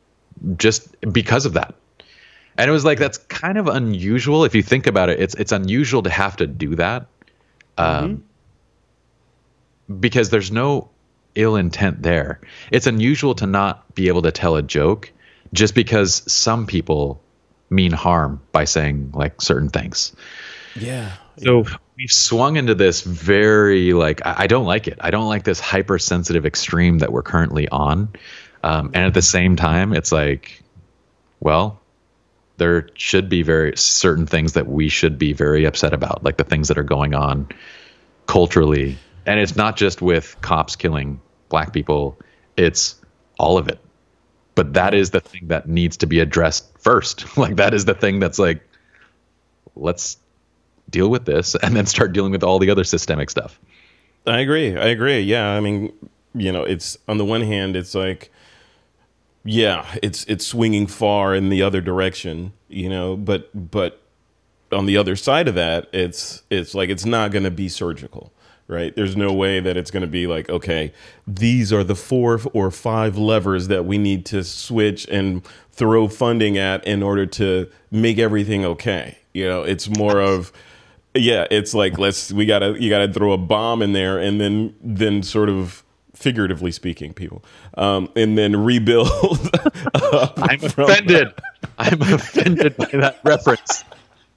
just because of that. And it was like, that's kind of unusual. If you think about it, it's, it's unusual to have to do that. Um, mm-hmm. Because there's no ill intent there. It's unusual to not be able to tell a joke just because some people mean harm by saying like certain things. Yeah. So we've swung into this very like, I, I don't like it. I don't like this hypersensitive extreme that we're currently on. Um, and at the same time, it's like, well, there should be very certain things that we should be very upset about, like the things that are going on culturally. And it's not just with cops killing black people, it's all of it. But that is the thing that needs to be addressed first. Like that is the thing that's like, let's deal with this and then start dealing with all the other systemic stuff. I agree. I agree. Yeah. I mean, you know, it's on the one hand, it's like, yeah, it's, it's swinging far in the other direction, you know, but, but on the other side of that, it's, it's like, it's not going to be surgical, right? There's no way that it's going to be like, okay, these are the four or five levers that we need to switch and throw funding at in order to make everything okay. You know, it's more of, yeah, it's like, let's, we gotta, you gotta throw a bomb in there and then, then sort of figuratively speaking, people, um, and then rebuild. I'm offended. I'm offended by that reference.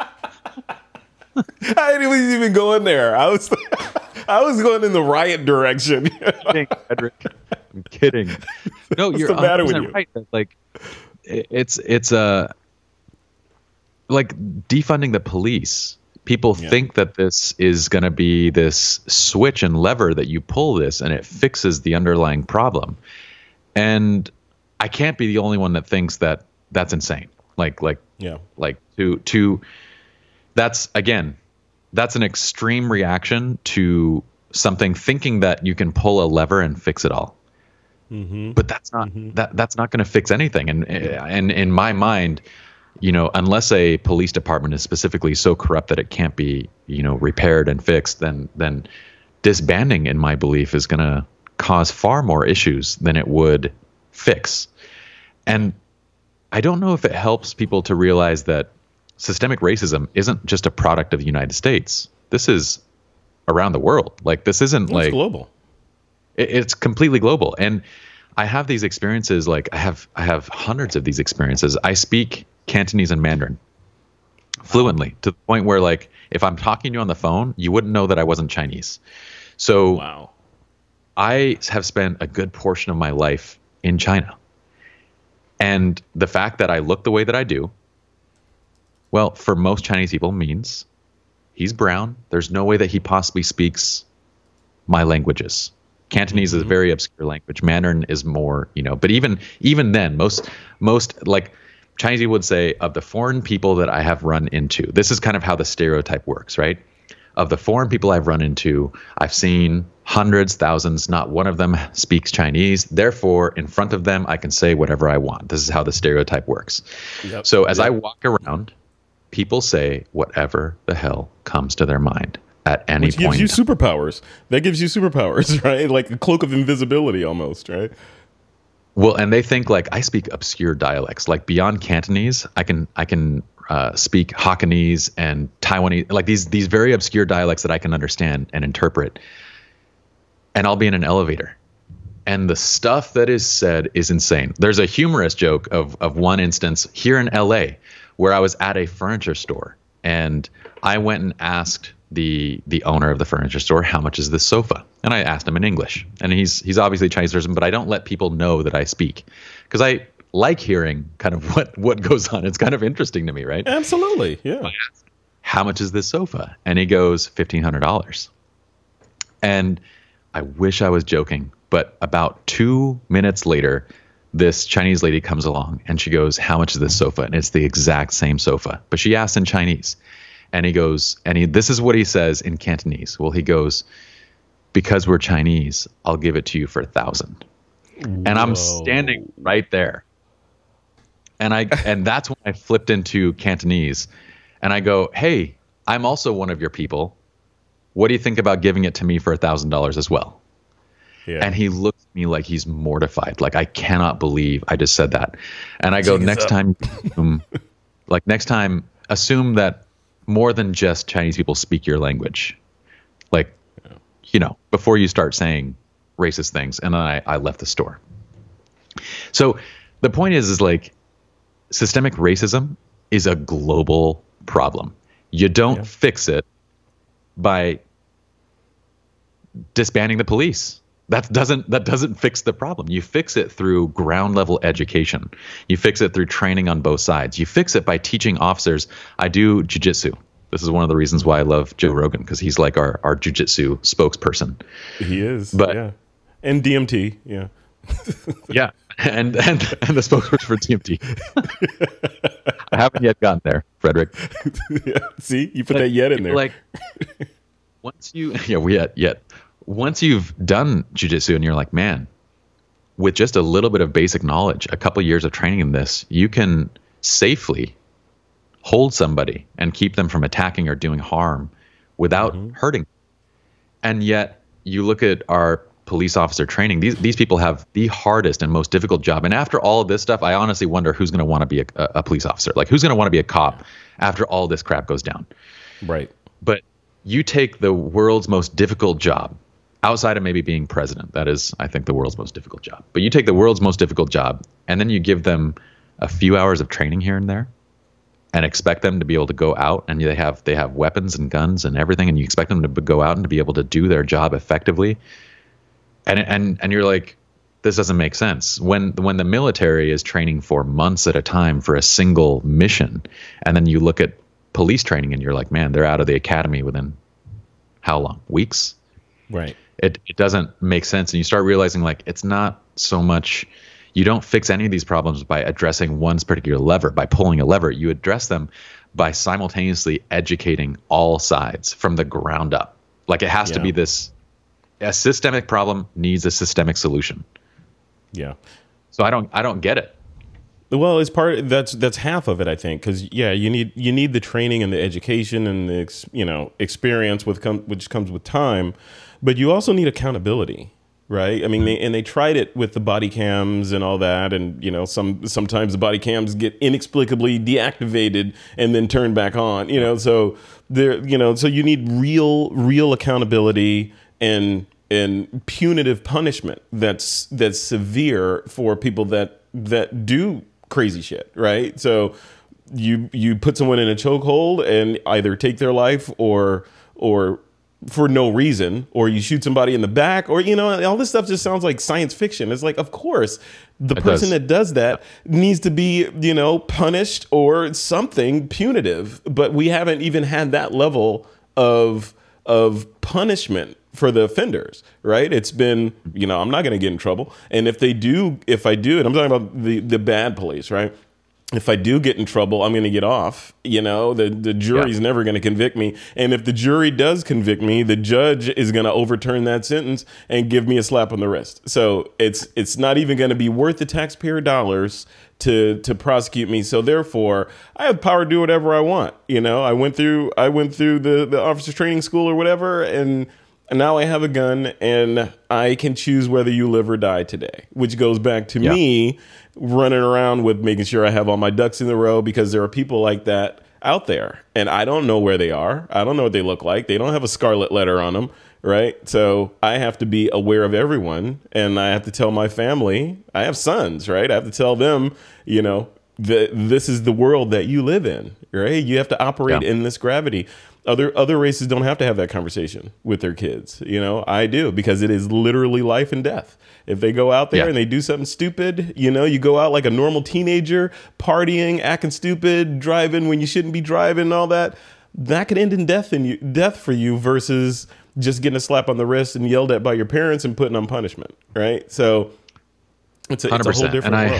I didn't even go in there. I was, I was going in the riot direction. I'm kidding, Edric. I'm kidding. No, What's you're the matter with you? Right. Like, it's, it's a, uh, like defunding the police. People yeah. think that this is going to be this switch and lever that you pull this and it fixes the underlying problem. And I can't be the only one that thinks that that's insane. Like, like, yeah, like to, to, that's again, that's an extreme reaction to something, thinking that you can pull a lever and fix it all. Mm-hmm. But that's not, mm-hmm. that that's not going to fix anything. And, and in my mind, you know, unless a police department is specifically so corrupt that it can't be, you know, repaired and fixed, then then disbanding, in my belief, is going to cause far more issues than it would fix. And I don't know if it helps people to realize that systemic racism isn't just a product of the United States. This is around the world. Like this isn't it's like global. It, it's completely global. And I have these experiences. Like I have, I have hundreds of these experiences. I speak Cantonese and Mandarin fluently to the point where like, if I'm talking to you on the phone, you wouldn't know that I wasn't Chinese. So wow. I have spent a good portion of my life in China. And the fact that I look the way that I do, well, for most Chinese people means he's brown. There's no way that he possibly speaks my languages. Cantonese mm-hmm. is a very obscure language. Mandarin is more, you know, but even even then, most most like Chinese people would say of the foreign people that I have run into, this is kind of how the stereotype works, right? Of the foreign people I've run into, I've seen hundreds, thousands, not one of them speaks Chinese. Therefore, in front of them, I can say whatever I want. This is how the stereotype works. Yep. So as yep. I walk around, people say whatever the hell comes to their mind at any Which point. Which gives you superpowers. That gives you superpowers, right? Like a cloak of invisibility almost, right? Well, and they think like I speak obscure dialects, like beyond Cantonese, I can I can uh, speak Hokkien and Taiwanese, like these these very obscure dialects that I can understand and interpret. And I'll be in an elevator, and the stuff that is said is insane. There's a humorous joke of of one instance here in L A where I was at a furniture store, and I went and asked the the owner of the furniture store, how much is this sofa? And I asked him in English, and he's he's obviously a Chinese person, but I don't let people know that I speak because I like hearing kind of what what goes on. It's kind of interesting to me, right? Absolutely, yeah. So I asked, how much is this sofa? And he goes fifteen hundred dollars. And I wish I was joking, but about two minutes later, this Chinese lady comes along and she goes, how much is this sofa? And it's the exact same sofa, but she asked in Chinese. And he goes, and he, this is what he says in Cantonese. Well, he goes, because we're Chinese, I'll give it to you for a thousand. And I'm standing right there. And I, and that's when I flipped into Cantonese and I go, hey, I'm also one of your people. What do you think about giving it to me for a thousand dollars as well? Yeah. And he looks at me like he's mortified. Like, I cannot believe I just said that. And I go, next up. time, um, like next time, assume that more than just Chinese people speak your language. Like, yeah. you know, before you start saying racist things. And then I, I left the store. So the point is, is like systemic racism is a global problem. You don't yeah. fix it by disbanding the police. That doesn't that doesn't fix the problem. You fix it through ground level education. You fix it through training on both sides. You fix it by teaching officers. I do jiu-jitsu. This is one of the reasons why I love Joe Rogan, because he's like our, our jiu-jitsu spokesperson. He is. But, yeah. And D M T, yeah. yeah. And, and and the spokesperson for D M T. I haven't yet gotten there, Frederick. Yeah. See, you put like, that yet in there. Like once you yeah, we yet yet. Once you've done jiu-jitsu and you're like, man, with just a little bit of basic knowledge, a couple years of training in this, you can safely hold somebody and keep them from attacking or doing harm without mm-hmm. hurting. And yet you look at our police officer training, these these people have the hardest and most difficult job. And after all of this stuff, I honestly wonder who's going to want to be a, a police officer. Like, who's going to want to be a cop after all this crap goes down? Right. But you take the world's most difficult job, outside of maybe being president. That is, I think, the world's most difficult job. But you take the world's most difficult job, and then you give them a few hours of training here and there, and expect them to be able to go out, and they have they have weapons and guns and everything, and you expect them to go out and to be able to do their job effectively. And and and you're like, this doesn't make sense. When when the military is training for months at a time for a single mission, and then you look at police training, and you're like, man, they're out of the academy within how long? Weeks? Right. It it doesn't make sense. And you start realizing, like, it's not so much, you don't fix any of these problems by addressing one particular lever, by pulling a lever. You address them by simultaneously educating all sides from the ground up. Like, it has yeah. to be this, a systemic problem needs a systemic solution. Yeah. So I don't I don't get it. Well, it's part that's that's half of it, I think, because yeah, you need you need the training and the education and the you know experience with com- which comes with time. But you also need accountability. right? I mean, they, and they tried it with the body cams and all that, and you know, some sometimes the body cams get inexplicably deactivated and then turned back on. You know, so there, you know, so you need real, real accountability and and punitive punishment that's that's severe for people that that do crazy shit, right? So you you put someone in a chokehold and either take their life or or for no reason, or you shoot somebody in the back, or you know, all this stuff just sounds like science fiction. It's like, of course, the it person does. that does that yeah. needs to be, you know, punished or something punitive. But we haven't even had that level of of punishment for the offenders, right? It's been, you know, I'm not going to get in trouble, and if they do, if I do, and I'm talking about the the bad police, right? If I do get in trouble, I'm going to get off. You know, the, the jury's yeah. never going to convict me. And if the jury does convict me, the judge is going to overturn that sentence and give me a slap on the wrist. So it's it's not even going to be worth the taxpayer dollars to to prosecute me. So therefore, I have power to do whatever I want. You know, I went through I went through the, the officers training school or whatever, and now I have a gun, and I can choose whether you live or die today, which goes back to yeah. me running around with making sure I have all my ducks in the row, because there are people like that out there, and I don't know where they are. I don't know what they look like. They don't have a scarlet letter on them, right? So I have to be aware of everyone, and I have to tell my family. I have sons, right? I have to tell them, you know, that this is the world that you live in, right? You have to operate yeah. in this gravity. Other other races don't have to have that conversation with their kids. You know, I do, because it is literally life and death. If they go out there yeah. and they do something stupid, you know, you go out like a normal teenager, partying, acting stupid, driving when you shouldn't be driving and all that, that could end in death in you, death for you, versus just getting a slap on the wrist and yelled at by your parents and putting on punishment, right? So it's a, it's a whole different and I, world.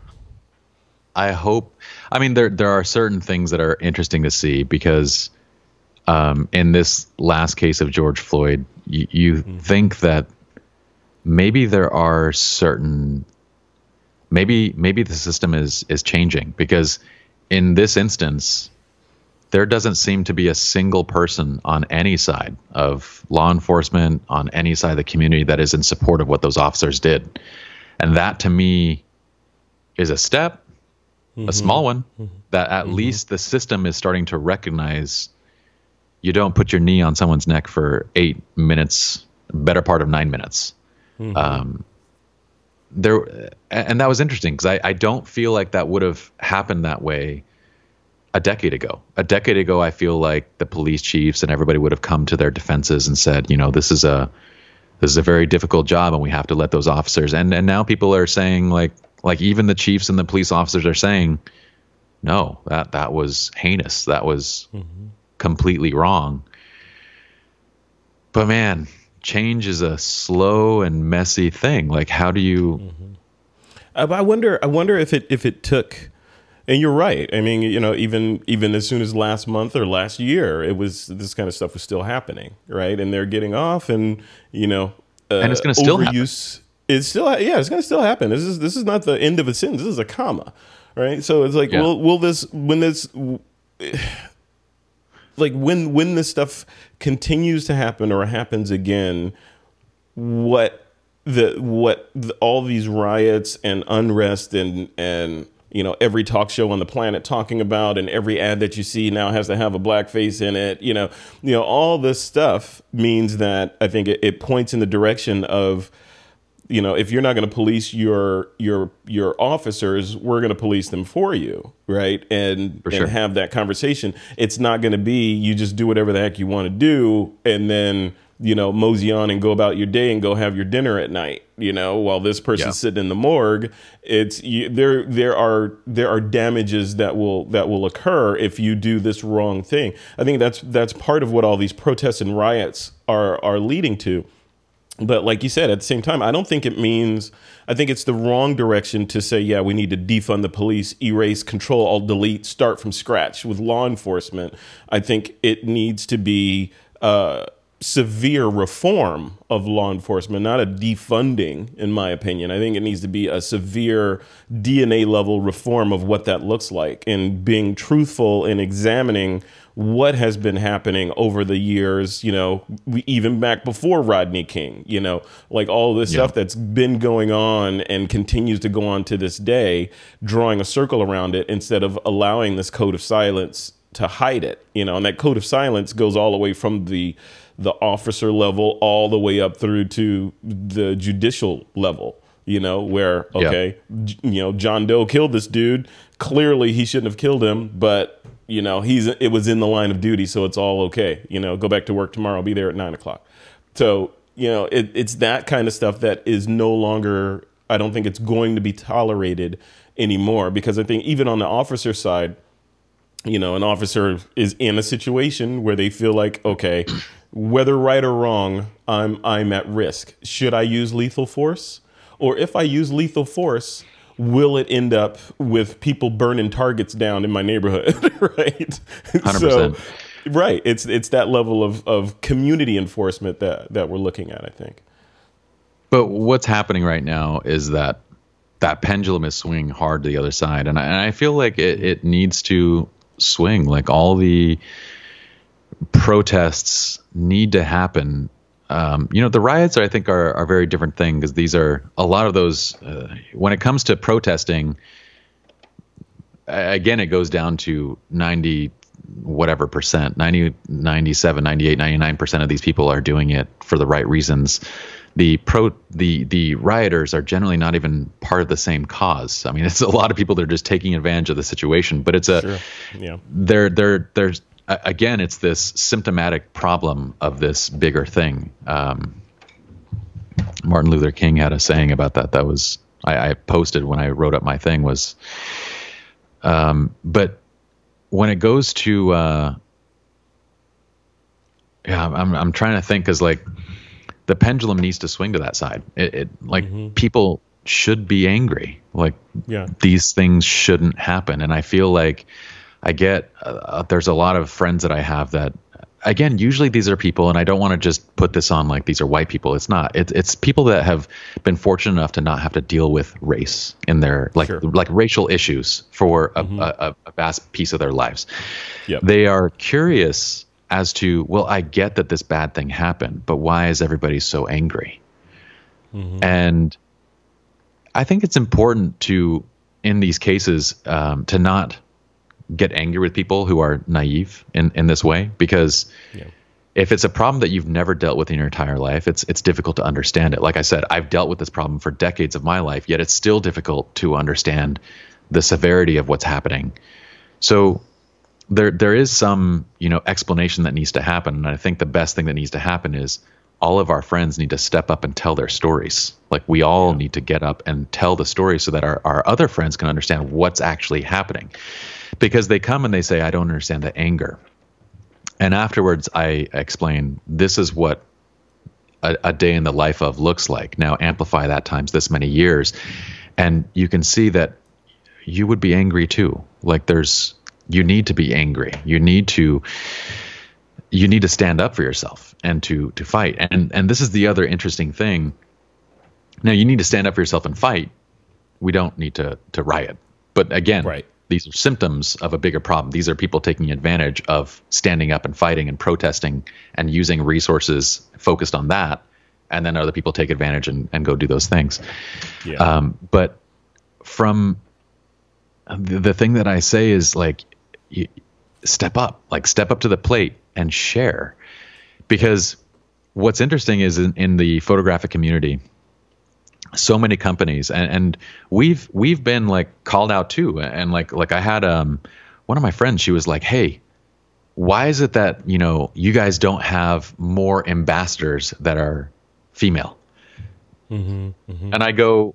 I hope, I mean, there there are certain things that are interesting to see, because Um, in this last case of George Floyd, you, you mm-hmm. think that maybe there are certain, maybe maybe the system is is changing, because in this instance, there doesn't seem to be a single person on any side of law enforcement, on any side of the community, that is in support of what those officers did. And that, to me, is a step, mm-hmm. a small one, mm-hmm. that at mm-hmm. least the system is starting to recognize. You don't put your knee on someone's neck for eight minutes, better part of nine minutes. Mm-hmm. Um, there, and that was interesting, because I, I don't feel like that would have happened that way a decade ago. A decade ago, I feel like the police chiefs and everybody would have come to their defenses and said, you know, this is a this is a very difficult job, and we have to let those officers. And and now people are saying, like like even the chiefs and the police officers are saying, no, that that was heinous. That was. Mm-hmm. completely wrong. But man, change is a slow and messy thing. Like, how do you? Mm-hmm. I wonder. I wonder if it if it took. And you're right. I mean, you know, even even as soon as last month or last year, it was this kind of stuff was still happening, right? And they're getting off, and you know, uh, and it's going to still overuse. Happen. It's still yeah, it's going to still happen. This is this is not the end of a sentence. This is a comma, right? So it's like, yeah. will will this when this. Like when when this stuff continues to happen or happens again, what the what the, all these riots and unrest and and you know every talk show on the planet talking about, and every ad that you see now has to have a black face in it. You know, you know all this stuff means that I think it, it points in the direction of. You know, if you're not going to police your your your officers, we're going to police them for you, right? And, for sure. and have that conversation. It's not going to be you just do whatever the heck you want to do, and then you know mosey on and go about your day and go have your dinner at night. You know, while this person's yeah. sitting in the morgue, it's you, there. There are there are damages that will that will occur if you do this wrong thing. I think that's that's part of what all these protests and riots are are leading to. But like you said, at the same time, I don't think it means, I think it's the wrong direction to say, yeah, we need to defund the police, erase, control, alt, delete, start from scratch with law enforcement. I think it needs to be uh, severe reform of law enforcement, not a defunding, in my opinion. I think it needs to be a severe D N A level reform of what that looks like, and being truthful and examining what has been happening over the years, you know, we, even back before Rodney King, you know, like all this yeah. stuff that's been going on and continues to go on to this day, drawing a circle around it instead of allowing this code of silence to hide it, you know, and that code of silence goes all the way from the the officer level all the way up through to the judicial level, you know, where, okay, yeah. you know, John Doe killed this dude. Clearly he shouldn't have killed him, but you know, he's it was in the line of duty, so it's all okay. You know, go back to work tomorrow. I'll be there at nine o'clock. So, you know, it, it's that kind of stuff that is no longer. I don't think it's going to be tolerated anymore, because I think even on the officer side, you know, an officer is in a situation where they feel like, okay, whether right or wrong, I'm I'm at risk. Should I use lethal force? Or if I use lethal force, will it end up with people burning targets down in my neighborhood, right? one hundred percent. So, right. It's it's that level of, of community enforcement that, that we're looking at, I think. But what's happening right now is that that pendulum is swinging hard to the other side. And I, and I feel like it, it needs to swing. Like all the protests need to happen. Um, you know, the riots, I think, are, are a very different thing, because these are a lot of those. Uh, when it comes to protesting, again, it goes down to ninety whatever percent, ninety, ninety-seven, ninety-eight, ninety-nine percent of these people are doing it for the right reasons. The pro, the the rioters are generally not even part of the same cause. I mean, it's a lot of people that are just taking advantage of the situation. But it's a, sure. yeah, they're they're there's. Again, it's this symptomatic problem of this bigger thing. Um, Martin Luther King had a saying about that. That was I, I posted when I wrote up my thing was, um, but when it goes to, uh, yeah, I'm I'm trying to think, because like the pendulum needs to swing to that side. It, it like mm-hmm. people should be angry. Like yeah. these things shouldn't happen, and I feel like. I get uh, there's a lot of friends that I have that, again, usually these are people, and I don't want to just put this on like these are white people. It's not. It's it's people that have been fortunate enough to not have to deal with race in their like sure. like racial issues for a, mm-hmm. a, a vast piece of their lives. Yep. They are curious as to, well, I get that this bad thing happened, but why is everybody so angry? Mm-hmm. And I think it's important to, in these cases, um, to not get angry with people who are naive in, in this way, because yeah. if it's a problem that you've never dealt with in your entire life, it's it's difficult to understand it. Like I said, I've dealt with this problem for decades of my life, yet it's still difficult to understand the severity of what's happening. So there there is some, you know, explanation that needs to happen, and I think the best thing that needs to happen is all of our friends need to step up and tell their stories. Like we all yeah. need to get up and tell the story so that our, our other friends can understand what's actually happening. Because they come and they say, I don't understand the anger. And afterwards, I explain, this is what a, a day in the life of looks like. Now amplify that times this many years. And you can see that you would be angry too. Like there's, you need to be angry. You need to, you need to stand up for yourself and to, to fight. And, and this is the other interesting thing. Now you need to stand up for yourself and fight. We don't need to, to riot. But again, right. these are symptoms of a bigger problem. These are people taking advantage of standing up and fighting and protesting and using resources focused on that. And then other people take advantage and, and go do those things. Yeah. Um, but from the, the thing that I say is like, you, step up, like step up to the plate and share. Because what's interesting is in, in the photographic community, so many companies, and, and we've we've been like called out too. And like like I had um one of my friends, she was like, hey, why is it that, you know, you guys don't have more ambassadors that are female? Mm-hmm, mm-hmm. And I go,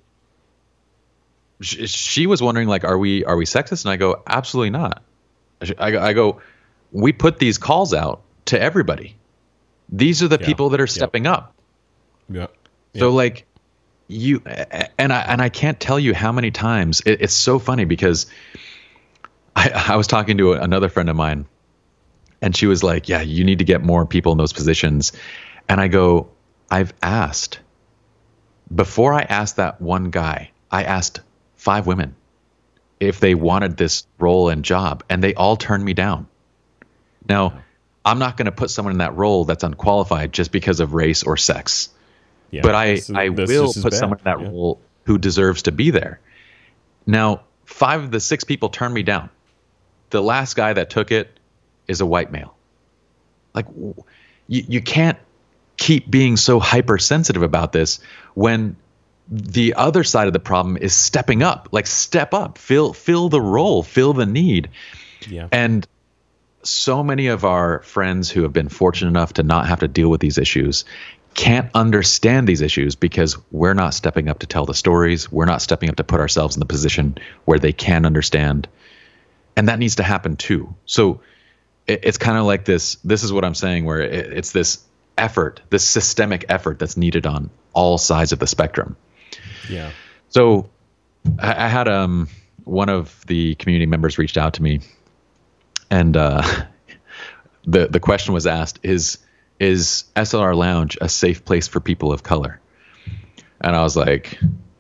she, she was wondering like, are we are we sexist? And I go, absolutely not. I, I go, we put these calls out to everybody. These are the yeah. people that are stepping yep. up. Yeah. So yep. like you, and I, and I can't tell you how many times it, it's so funny because I, I was talking to another friend of mine and she was like, yeah, you need to get more people in those positions. And I go, I've asked before I asked that one guy, I asked five women if they wanted this role and job, and they all turned me down. Now, I'm not going to put someone in that role that's unqualified just because of race or sex. Yeah, but I, is, I will put someone in that yeah. role who deserves to be there. Now, five of the six people turned me down. The last guy that took it is a white male. Like, you, you can't keep being so hypersensitive about this when the other side of the problem is stepping up. Like, step up, fill fill the role, fill the need. Yeah. And so many of our friends who have been fortunate enough to not have to deal with these issues can't understand these issues because we're not stepping up to tell the stories. We're not stepping up to put ourselves in the position where they can understand. And that needs to happen too. So it, it's kind of like this, this is what I'm saying, where it, it's this effort, this systemic effort that's needed on all sides of the spectrum. Yeah. So I, I had um one of the community members reached out to me, and uh, the the question was asked, is is S L R Lounge a safe place for people of color? And I was like,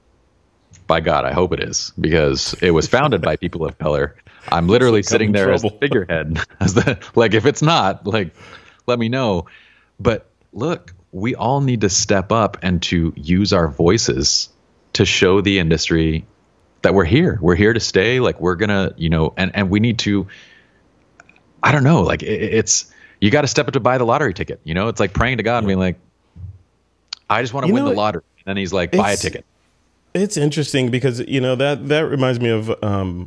by God, I hope it is, because it was founded by people of color. I'm literally sitting there as the figurehead. As the, like, if it's not, like, let me know. But look, we all need to step up and to use our voices to show the industry that we're here. We're here to stay. Like, we're going to, you know, and, and we need to, I don't know, like, it, it's, you got to step up to buy the lottery ticket. You know, it's like praying to God and being like, I just want to win the lottery. And then he's like, buy a ticket. It's interesting because, you know, that, that reminds me of, um,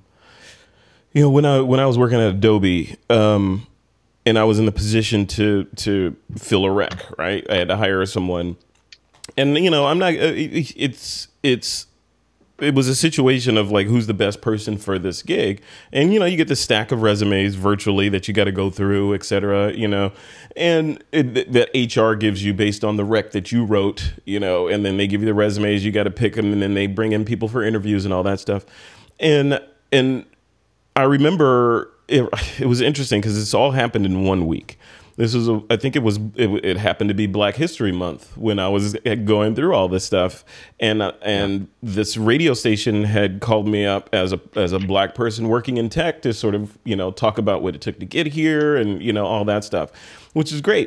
you know, when I, when I was working at Adobe, um, and I was in the position to, to fill a rec, right? I had to hire someone, and, you know, I'm not, it's, it's, it was a situation of like, who's the best person for this gig? And, you know, you get the stack of resumes virtually that you got to go through, et cetera, you know, and it, that H R gives you based on the rec that you wrote, you know, and then they give you the resumes, you got to pick them, and then they bring in people for interviews and all that stuff. And, and I remember it, it was interesting because this all happened in one week. This was, a, I think it was, it, it happened to be Black History Month when I was going through all this stuff, and uh, and this radio station had called me up as a as a Black person working in tech to sort of, you know, talk about what it took to get here and, you know, all that stuff, which is great.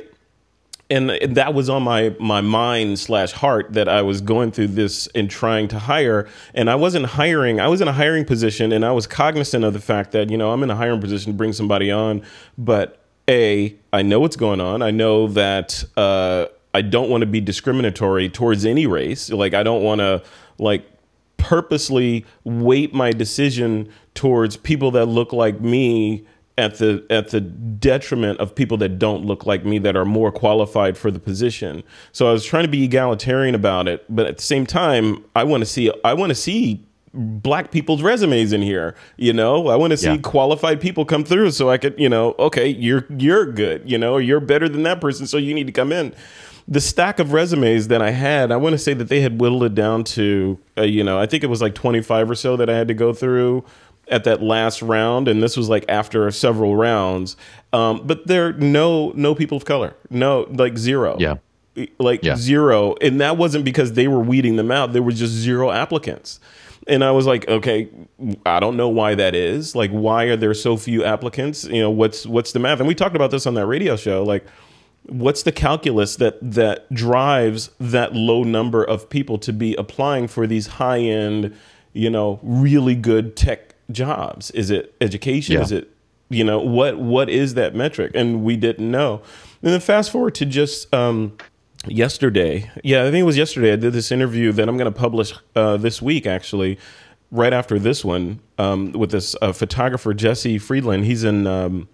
And that was on my my mind slash heart, that I was going through this and trying to hire. And I wasn't hiring. I was in a hiring position, and I was cognizant of the fact that, you know, I'm in a hiring position to bring somebody on, but A, I know what's going on. I know that uh, I don't want to be discriminatory towards any race. Like, I don't want to, like, purposely weight my decision towards people that look like me at the at the detriment of people that don't look like me, that are more qualified for the position. So I was trying to be egalitarian about it, but at the same time, I want to see I want to see Black people's resumes in here. You know, I want to see yeah. qualified people come through, so I could, you know, okay, you're you're good, you know, or you're better than that person, so you need to come in. The stack of resumes that I had, I want to say that they had whittled it down to, uh, you know, I think it was like twenty-five or so that I had to go through at that last round, and this was like after several rounds. Um, but there are no no people of color, no, like zero, yeah, like yeah. zero, and that wasn't because they were weeding them out. There were just zero applicants. And I was like, okay, I don't know why that is. Like, why are there so few applicants? You know, what's what's the math? And we talked about this on that radio show. Like, what's the calculus that that drives that low number of people to be applying for these high end, you know, really good tech jobs? Is it education? Yeah. Is it, you know, what what is that metric? And we didn't know. And then fast forward to just um, yesterday. Yeah, I think it was yesterday. I did this interview that I'm going to publish uh, this week, actually, right after this one, um, with this uh, photographer, Jesse Friedland. He's in, um,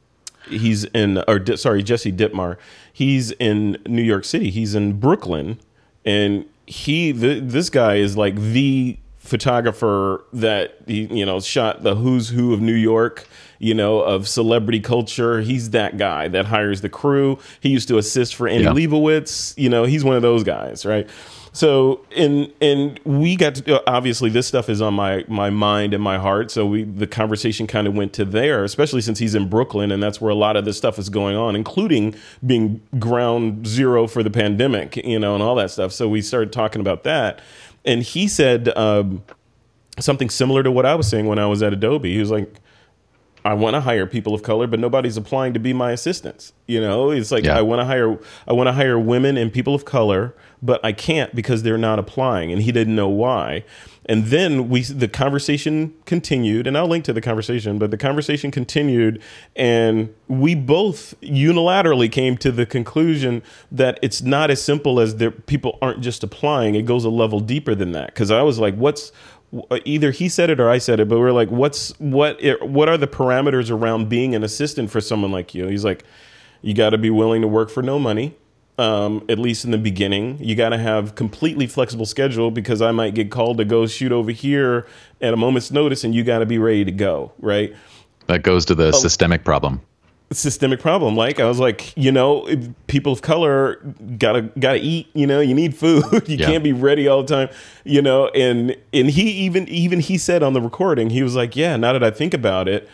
he's in, or di- sorry, Jesse Dittmar. He's in New York City. He's in Brooklyn. And he, th- this guy is like the photographer that, he, you know, shot the who's who of New York, you know, of celebrity culture. He's that guy that hires the crew. He used to assist for Annie yeah. Leibovitz. You know, he's one of those guys, right? So, and and we got to, obviously this stuff is on my my mind and my heart. So we the conversation kind of went to there, especially since he's in Brooklyn, and that's where a lot of this stuff is going on, including being ground zero for the pandemic, you know, and all that stuff. So we started talking about that. And he said um, something similar to what I was saying when I was at Adobe. He was like, I want to hire people of color, but nobody's applying to be my assistants. You know, it's like, yeah. I want to hire, I want to hire women and people of color, but I can't because they're not applying. And he didn't know why. And then we, the conversation continued, and I'll link to the conversation, but the conversation continued, and we both unilaterally came to the conclusion that it's not as simple as there, people aren't just applying. It goes a level deeper than that. Because I was like, what's, either he said it or I said it, but we're like, what's, what, what are the parameters around being an assistant for someone like you? He's like, you got to be willing to work for no money. Um, at least in the beginning, you got to have completely flexible schedule, because I might get called to go shoot over here at a moment's notice, and you got to be ready to go. Right. That goes to the oh, systemic problem. Systemic problem. Like, I was like, you know, people of color gotta gotta eat. You know, you need food. you yeah. can't be ready all the time. You know, and and he even even he said on the recording, he was like, yeah, now that I think about it,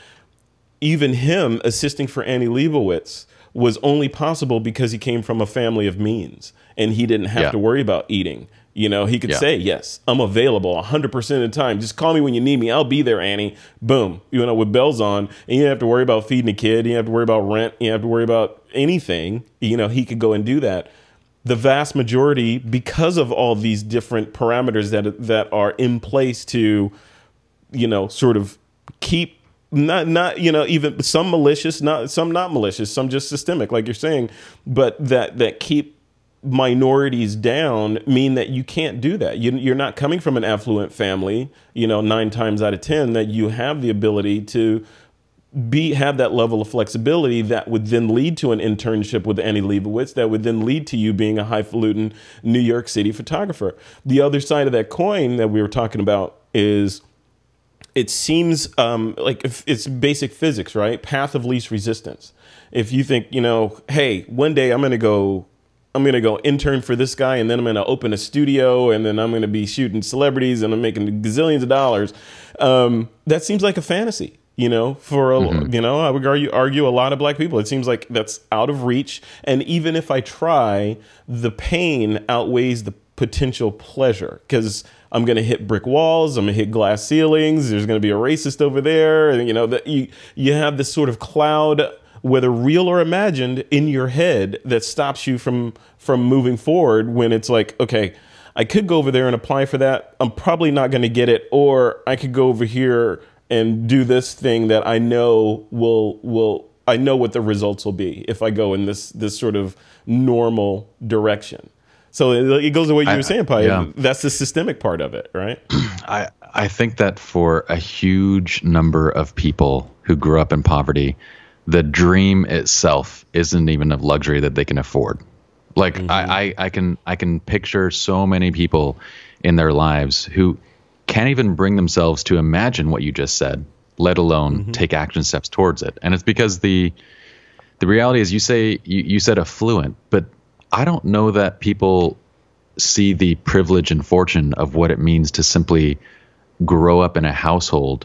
even him assisting for Annie Leibovitz was only possible because he came from a family of means, and he didn't have yeah. to worry about eating. You know, he could yeah. say, yes, I'm available one hundred percent of the time. Just call me when you need me. I'll be there, Annie. Boom. You know, with bells on, and you don't have to worry about feeding a kid. You don't have to worry about rent. You don't have to worry about anything. You know, he could go and do that. The vast majority, because of all these different parameters that that are in place to, you know, sort of keep Not, not you know, even some malicious, not some not malicious, some just systemic, like you're saying, but that that keep minorities down mean that you can't do that. You, you're not coming from an affluent family, you know, nine times out of ten, that you have the ability to be have that level of flexibility that would then lead to an internship with Annie Leibovitz, that would then lead to you being a highfalutin New York City photographer. The other side of that coin that we were talking about is, it seems um, like if it's basic physics, right? Path of least resistance. If you think, you know, hey, one day I'm going to go, I'm going to go intern for this guy, and then I'm going to open a studio, and then I'm going to be shooting celebrities, and I'm making gazillions of dollars. Um, that seems like a fantasy, you know, for, a, mm-hmm. you know, I would argue, argue a lot of black people. It seems like that's out of reach. And even if I try, the pain outweighs the potential pleasure, because I'm going to hit brick walls. I'm going to hit glass ceilings. There's going to be a racist over there. And, you know, that you, you have this sort of cloud, whether real or imagined, in your head that stops you from from moving forward, when it's like, okay, I could go over there and apply for that. I'm probably not going to get it. Or I could go over here and do this thing that I know will will I know what the results will be if I go in this this sort of normal direction. So it goes to what you were saying, Pi. Yeah. That's the systemic part of it, right? I, I think that for a huge number of people who grew up in poverty, the dream itself isn't even a luxury that they can afford. Like mm-hmm. I, I, I can I can picture so many people in their lives who can't even bring themselves to imagine what you just said, let alone mm-hmm. take action steps towards it. And it's because the the reality is, you say you, you said affluent, but I don't know that people see the privilege and fortune of what it means to simply grow up in a household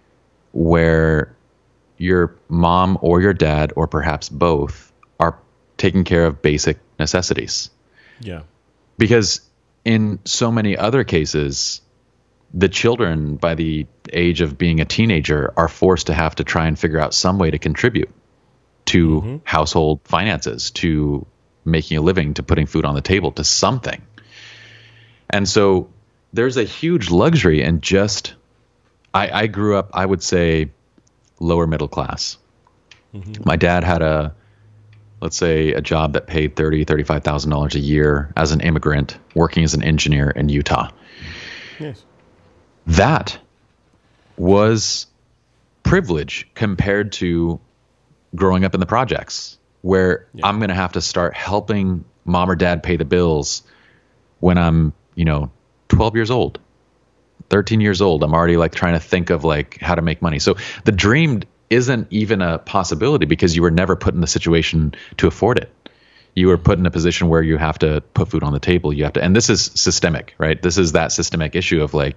where your mom or your dad, or perhaps both, are taking care of basic necessities. Yeah. Because in so many other cases, the children by the age of being a teenager are forced to have to try and figure out some way to contribute to mm-hmm. household finances, to making a living, to putting food on the table, to something. And so there's a huge luxury in just, I, I grew up, I would say, lower middle class. Mm-hmm. My dad had a, let's say, a job that paid thirty thousand dollars, thirty-five thousand dollars a year as an immigrant working as an engineer in Utah. Yes. That was privilege compared to growing up in the projects, where yeah. I'm going to have to start helping mom or dad pay the bills when I'm, you know, twelve years old, thirteen years old. I'm already like trying to think of like how to make money. So the dream isn't even a possibility because you were never put in the situation to afford it. You were put in a position where you have to put food on the table. You have to, and this is systemic, right? This is that systemic issue of like,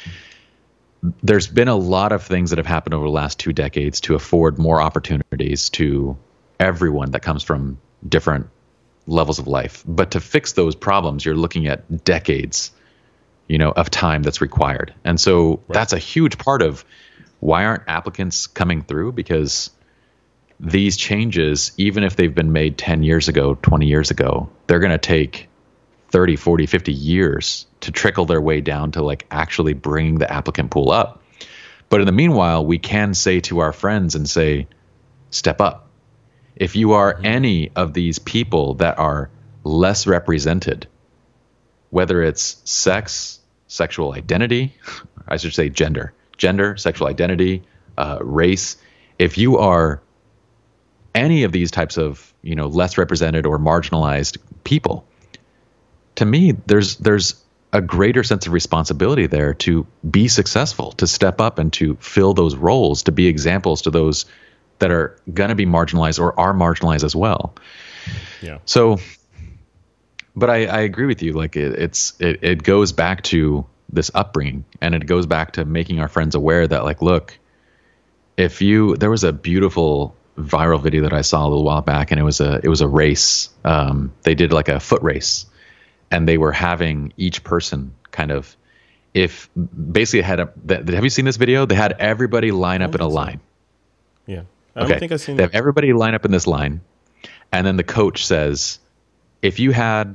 there's been a lot of things that have happened over the last two decades to afford more opportunities to everyone that comes from different levels of life. But to fix those problems, you're looking at decades, you know, of time that's required. And so right. that's a huge part of why aren't applicants coming through? Because these changes, even if they've been made ten years ago, twenty years ago, they're going to take thirty, forty, fifty years to trickle their way down to like actually bringing the applicant pool up. But in the meanwhile, we can say to our friends and say, step up. If you are mm-hmm. any of these people that are less represented, whether it's sex, sexual identity, I should say gender, gender, sexual identity, uh, race, if you are any of these types of, you know, less represented or marginalized people, to me, there's there's a greater sense of responsibility there to be successful, to step up and to fill those roles, to be examples to those that are going to be marginalized or are marginalized as well. Yeah. So, but I, I agree with you. Like it, it's it, it goes back to this upbringing, and it goes back to making our friends aware that, like, look, if you there was a beautiful viral video that I saw a little while back, and it was a it was a race. Um, they did like a foot race. And they were having each person kind of, if basically had a, have you seen this video? They had everybody line up in a line. Yeah. I okay. don't think I've seen They have everybody line up in this line. And then the coach says, if you had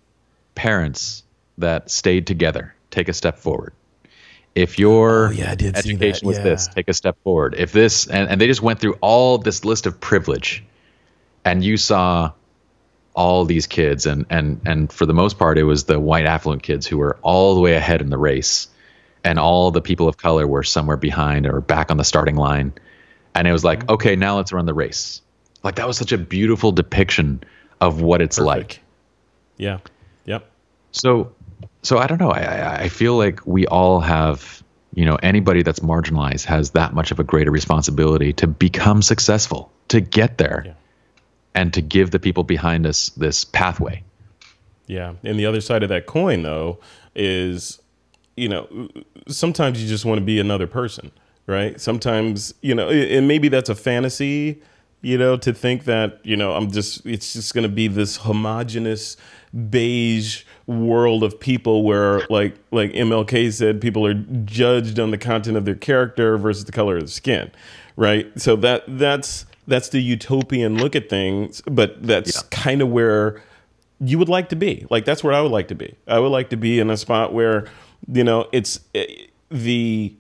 parents that stayed together, take a step forward. If your oh, yeah, I did education see that. was Yeah. this, take a step forward. If this, and, and they just went through all this list of privilege, and you saw all these kids, and and and for the most part, it was the white affluent kids who were all the way ahead in the race, and all the people of color were somewhere behind or back on the starting line. And it was like, okay, now let's run the race. Like, that was such a beautiful depiction of what it's Perfect. like. Yeah. Yep. So, so I don't know. I I feel like we all have, you know, anybody that's marginalized has that much of a greater responsibility to become successful, to get there. Yeah. And to give the people behind us this pathway. Yeah. And the other side of that coin, though, is, you know, sometimes you just want to be another person, right? Sometimes, you know, and maybe that's a fantasy, you know, to think that, you know, I'm just, it's just going to be this homogenous beige world of people where, like, like M L K said, people are judged on the content of their character versus the color of the skin, right? So that that's, That's the utopian look at things, but that's yeah. kind of where you would like to be. Like, that's where I would like to be. I would like to be in a spot where, you know, it's the,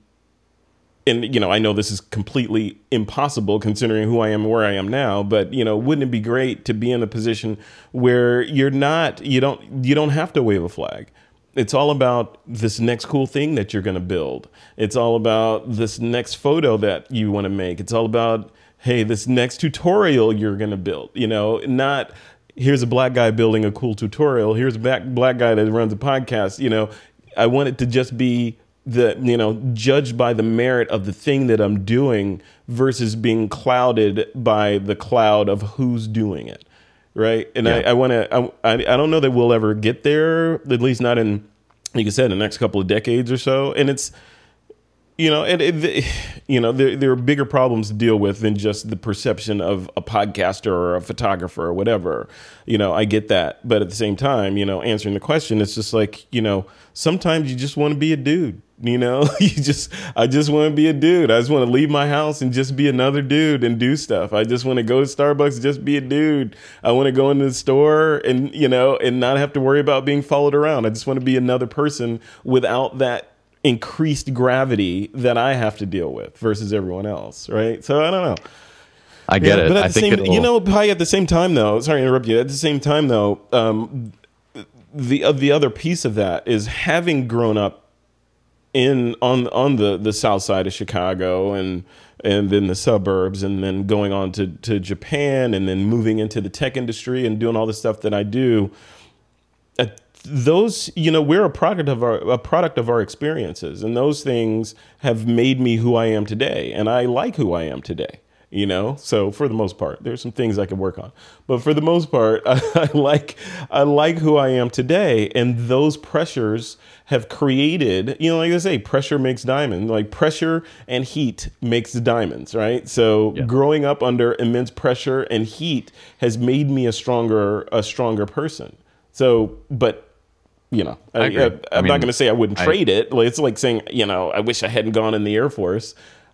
and, you know, I know this is completely impossible considering who I am and where I am now, but, you know, wouldn't it be great to be in a position where you're not, you don't, you don't have to wave a flag. It's all about this next cool thing that you're going to build. It's all about this next photo that you want to make. It's all about, hey, this next tutorial you're going to build, you know, not here's a black guy building a cool tutorial. Here's a black, black guy that runs a podcast. You know, I want it to just be the, you know, judged by the merit of the thing that I'm doing versus being clouded by the cloud of who's doing it. Right. And yeah. I, I want to I, I don't know that we'll ever get there, at least not in, like you said, the next couple of decades or so. And it's, You know, and it, you know, there there are bigger problems to deal with than just the perception of a podcaster or a photographer or whatever. You know, I get that, but at the same time, you know, answering the question, it's just like, you know, sometimes you just want to be a dude. You know, you just I just want to be a dude. I just want to leave my house and just be another dude and do stuff. I just want to go to Starbucks, and just be a dude. I want to go into the store and, you know, and not have to worry about being followed around. I just want to be another person without that increased gravity that I have to deal with versus everyone else, right? So I don't know. I get yeah, it. But at I the think same, you know, probably at the same time, though. Sorry to interrupt you. At the same time, though, um, the uh, the other piece of that is having grown up in on on the, the south side of Chicago and and then the suburbs, and then going on to to Japan, and then moving into the tech industry and doing all the stuff that I do. Uh, Those, you know, we're a product of our a product of our experiences, and those things have made me who I am today, and I like who I am today. You know, so for the most part, there's some things I can work on, but for the most part, I, I like I like who I am today, and those pressures have created, you know, like I say, pressure makes diamond. Like pressure and heat makes diamonds, right? So yeah. growing up under immense pressure and heat has made me a stronger a stronger person. So, but. You know, I, I I, I'm I mean, not going to say I wouldn't trade I, it. It's like saying, you know, I wish I hadn't gone in the Air Force.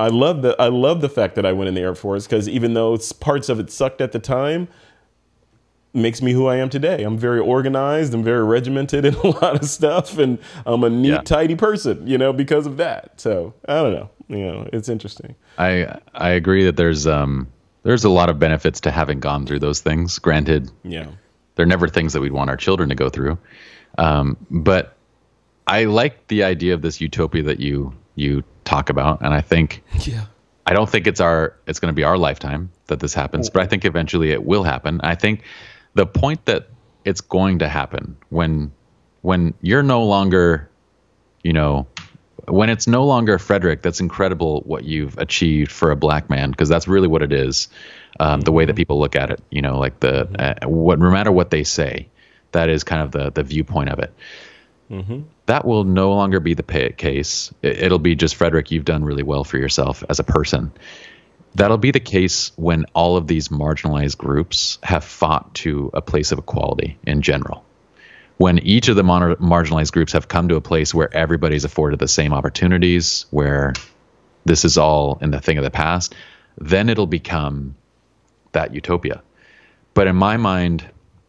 I love the I love the fact that I went in the Air Force, because even though it's, parts of it sucked at the time, makes me who I am today. I'm very organized. I'm very regimented in a lot of stuff, and I'm a neat, yeah. tidy person, you know, because of that. So I don't know, you know, it's interesting. I I agree that there's um there's a lot of benefits to having gone through those things. Granted, yeah, they're never things that we'd want our children to go through. Um, but I like the idea of this utopia that you you talk about, and I think yeah. I don't think it's our it's going to be our lifetime that this happens, but I think eventually it will happen. I think the point that it's going to happen when when you're no longer, you know, when it's no longer Frederick, that's incredible what you've achieved for a black man, because that's really what it is. Um, mm-hmm. The way that people look at it, you know, like the mm-hmm. uh, what no matter what they say, that is kind of the the viewpoint of it. Mm-hmm. That will no longer be the pay- case. It, it'll be just, Frederick, you've done really well for yourself as a person. That'll be the case when all of these marginalized groups have fought to a place of equality in general. When each of the mon- marginalized groups have come to a place where everybody's afforded the same opportunities, where this is all in the thing of the past, then it'll become that utopia. But in my mind,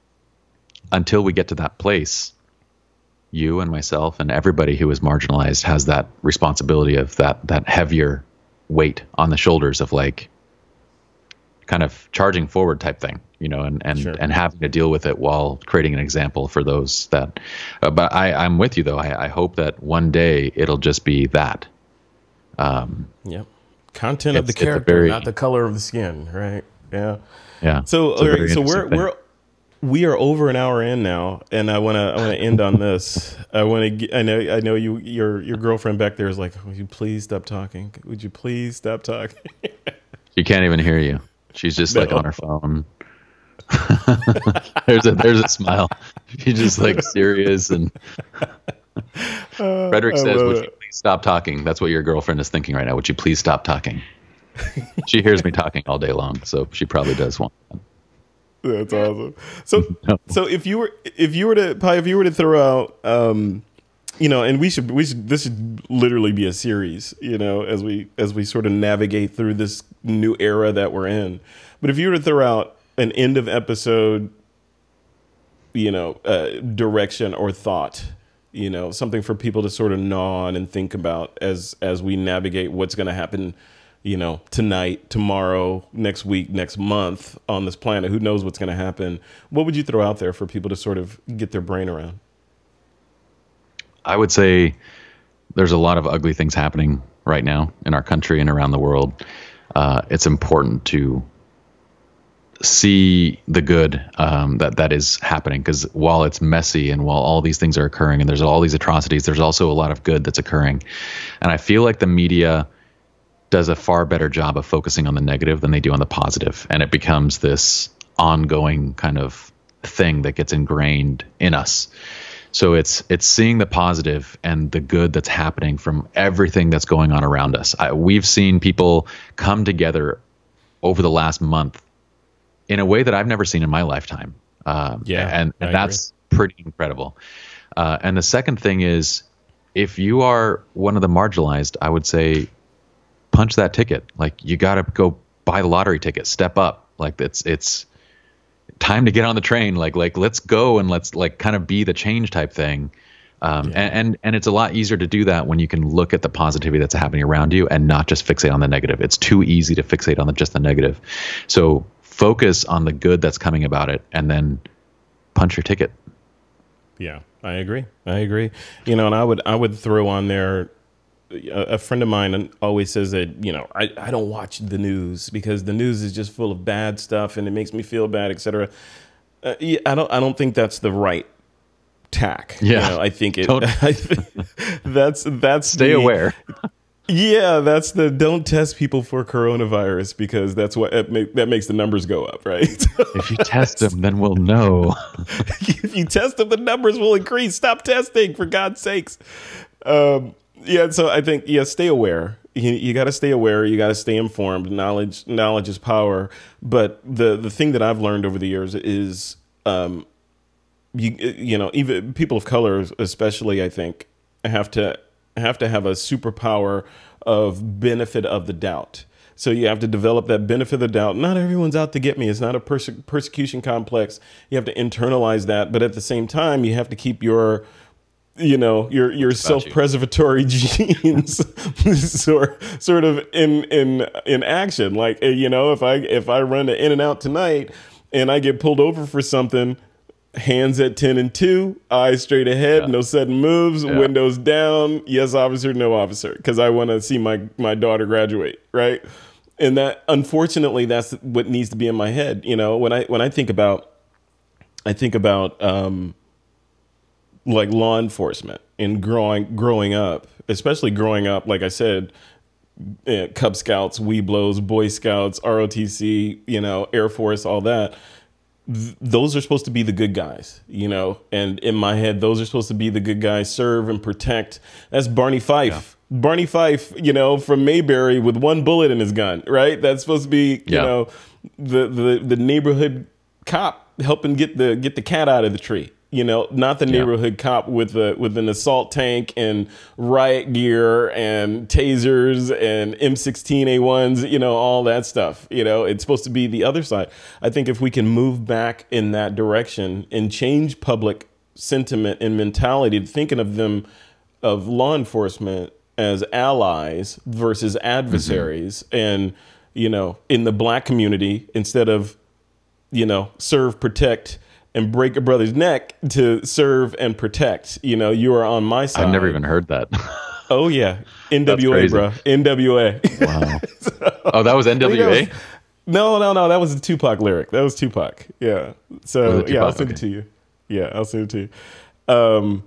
until we get to that place, you and myself and everybody who is marginalized has that responsibility of that that heavier weight on the shoulders of, like, kind of charging forward type thing, you know, and and, sure. and having to deal with it while creating an example for those that. Uh, but I, I'm with you though. I, I hope that one day it'll just be that. Um, yep. Content of the character, very, not the color of the skin, right? Yeah. Yeah. So all right, so we're thing. we're. We are over an hour in now, and I want to I want to end on this. I want to I know I know you your your girlfriend back there is like, would you please stop talking? Would you please stop talking? She can't even hear you. She's just no. like on her phone. there's a there's a smile. She's just like serious, and Frederick says, "Would you please stop talking?" That's what your girlfriend is thinking right now. Would you please stop talking? She hears me talking all day long, so she probably does want that. That's awesome. So, no. so if you were, if you were to, Pi, if you were to throw out, um, you know, and we should, we should, this should literally be a series, you know, as we, as we sort of navigate through this new era that we're in. But if you were to throw out an end of episode, you know, uh, direction or thought, you know, something for people to sort of gnaw on and think about as, as we navigate what's going to happen, you know, tonight, tomorrow, next week, next month on this planet. Who knows what's going to happen? What would you throw out there for people to sort of get their brain around? I would say there's a lot of ugly things happening right now in our country and around the world. Uh, it's important to see the good um, that that is happening, because while it's messy and while all these things are occurring and there's all these atrocities, there's also a lot of good that's occurring. And I feel like the media does a far better job of focusing on the negative than they do on the positive. And it becomes this ongoing kind of thing that gets ingrained in us. So it's it's seeing the positive and the good that's happening from everything that's going on around us. I, we've seen people come together over the last month in a way that I've never seen in my lifetime. Um, yeah, and, and that's pretty incredible. Uh, and the second thing is, if you are one of the marginalized, I would say, punch that ticket. Like, you got to go buy the lottery ticket, step up. Like, it's, it's time to get on the train. Like, like, let's go and let's like kind of be the change type thing. Um, yeah. and, and, and it's a lot easier to do that when you can look at the positivity that's happening around you and not just fixate on the negative. It's too easy to fixate on the, just the negative. So focus on the good that's coming about it, and then punch your ticket. Yeah, I agree. I agree. You know, and I would, I would throw on there, a friend of mine always says that, you know, I, I don't watch the news because the news is just full of bad stuff and it makes me feel bad, et cetera. Uh, yeah, I don't I don't think that's the right tack. Yeah, you know, I think it. I think that's that's stay the, aware. Yeah, that's the don't test people for coronavirus because that's what it make, that makes the numbers go up, right? If you test them, then we'll know. If you test them, the numbers will increase. Stop testing, for God's sakes. Um, Yeah, so I think, yeah, stay aware. You, you got to stay aware. You got to stay informed. Knowledge knowledge is power. But the, the thing that I've learned over the years is, um, you you know, even people of color especially, I think, have to have to have a superpower of benefit of the doubt. So you have to develop that benefit of the doubt. Not everyone's out to get me. It's not a perse- persecution complex. You have to internalize that. But at the same time, you have to keep your, you know, your your self-preservatory genes sort sort of in in in action. Like, you know, if I if I run to In-N-Out tonight and I get pulled over for something, hands at ten and two, eyes straight ahead, yeah. no sudden moves, yeah. windows down, yes officer, no officer, because I want to see my my daughter graduate, right? And that, unfortunately, that's what needs to be in my head. You know, when I when I think about, I think about um, like law enforcement and growing growing up, especially growing up, like I said, eh, Cub Scouts, Weeblos, Boy Scouts, R O T C, you know, Air Force, all that. Th- those are supposed to be the good guys, you know, and in my head, those are supposed to be the good guys, serve and protect. That's Barney Fife. Yeah. Barney Fife, you know, from Mayberry with one bullet in his gun, right? That's supposed to be, you yeah. know, the, the the neighborhood cop helping get the get the cat out of the tree, you know, not the neighborhood yeah. cop with a with an assault tank and riot gear and tasers and M sixteen A ones, you know, all that stuff. You know, it's supposed to be the other side. I think if we can move back in that direction and change public sentiment and mentality, thinking of them, of law enforcement as allies versus adversaries, mm-hmm. and, you know, in the black community, instead of, you know, serve, protect, and break a brother's neck, to serve and protect. You know, you are on my side. I've never even heard that. Oh, yeah. N W A, bro. N W A. Wow. so, oh, that was N W A? Was, no, no, no. That was a Tupac lyric. That was Tupac. Yeah. So, Tupac? yeah, I'll send okay. it to you. Yeah, I'll send it to you. Um,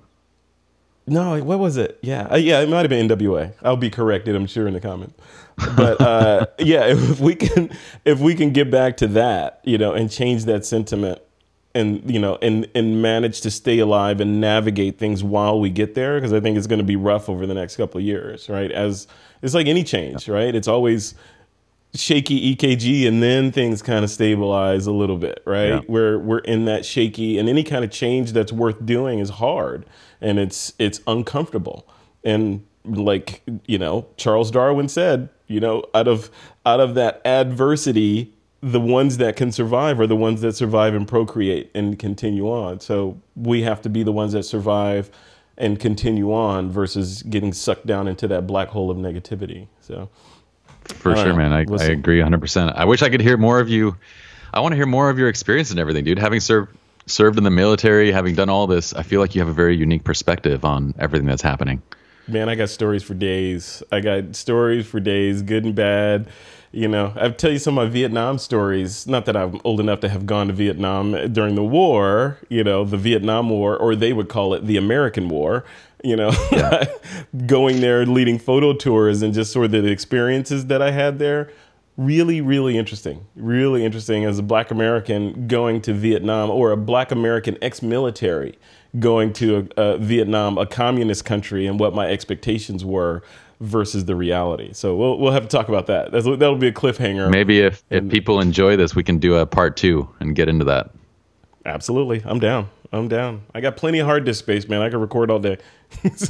no, what was it? Yeah. Uh, yeah, it might have been N W A. I'll be corrected, I'm sure, in the comments. But uh, yeah, if we can, if we can get back to that, you know, and change that sentiment, and, you know, and, and manage to stay alive and navigate things while we get there, because I think it's going to be rough over the next couple of years, right? As it's like any change, right? It's always shaky E K G, and then things kind of stabilize a little bit, right? Yeah. We're we're in that shaky, and any kind of change that's worth doing is hard, and it's it's uncomfortable. And like, you know, Charles Darwin said, you know, out of out of that adversity, the ones that can survive are the ones that survive and procreate and continue on. So we have to be the ones that survive and continue on versus getting sucked down into that black hole of negativity. So for sure, know. man. I, we'll I agree one hundred percent. I wish I could hear more of you. I want to hear more of your experience and everything, dude. Having served served in the military, having done all this, I feel like you have a very unique perspective on everything that's happening. Man, I got stories for days. I got stories for days, good and bad. You know, I'll tell you some of my Vietnam stories. Not that I'm old enough to have gone to Vietnam during the war, you know, the Vietnam War, or they would call it the American War, you know, yeah. going there, leading photo tours, and just sort of the experiences that I had there. Really, really interesting. Really interesting as a Black American going to Vietnam, or a Black American ex-military going to a, a Vietnam, a communist country, and what my expectations were versus the reality. So we'll we'll have to talk about that. That's, that'll be a cliffhanger. Maybe if, if people enjoy this, we can do a part two and get into that. Absolutely. I'm down. I'm down. I got plenty of hard disk space, man. I can record all day. so,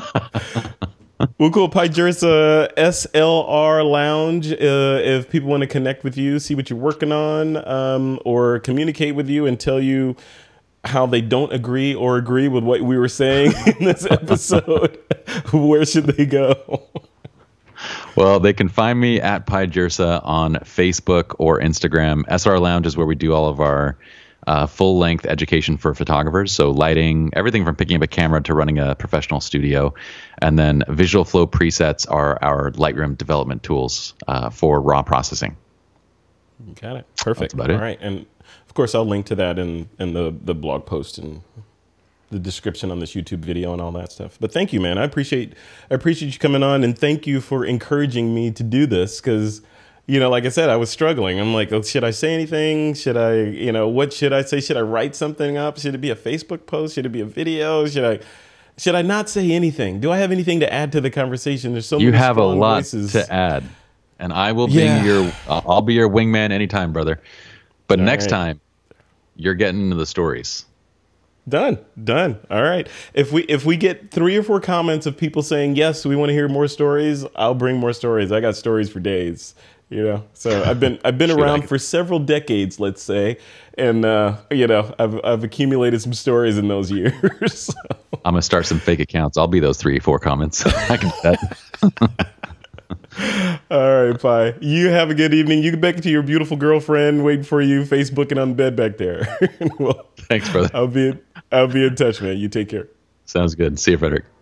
well, cool. Pi Jersa S L R Lounge. Uh, if people want to connect with you, see what you're working on, um, or communicate with you and tell you how they don't agree or agree with what we were saying in this episode, where should they go? Well, they can find me at Pi Jersa on Facebook or Instagram. S R Lounge is where we do all of our uh, full-length education for photographers. So lighting, everything from picking up a camera to running a professional studio. And then Visual Flow presets are our Lightroom development tools uh, for raw processing. Got it. Perfect. That's about it. All right. And of course, I'll link to that in, in the, the blog post and the description on this YouTube video and all that stuff. But thank you, man. I appreciate I appreciate you coming on, and thank you for encouraging me to do this, because, you know, like I said, I was struggling. I'm like, oh, should I say anything? Should I, you know, what should I say? Should I write something up? Should it be a Facebook post? Should it be a video? Should I should I not say anything? Do I have anything to add to the conversation? There's so you many have a lot voices. to add, and I will be yeah. your I'll be your wingman anytime, brother. But all next right. time, you're getting into the stories. Done. Done. All right. If we if we get three or four comments of people saying yes, we want to hear more stories, I'll bring more stories. I got stories for days. You know, so I've been I've been around for several decades, let's say, and uh, you know, I've I've accumulated some stories in those years. So. I'm gonna start some fake accounts. I'll be those three or four comments. I can do that. All right, Pi. You have a good evening. You get back to your beautiful girlfriend waiting for you, Facebooking on the bed back there. Well, thanks, brother. I'll be I'll be in touch, man. You take care. Sounds good. See you, Frederick.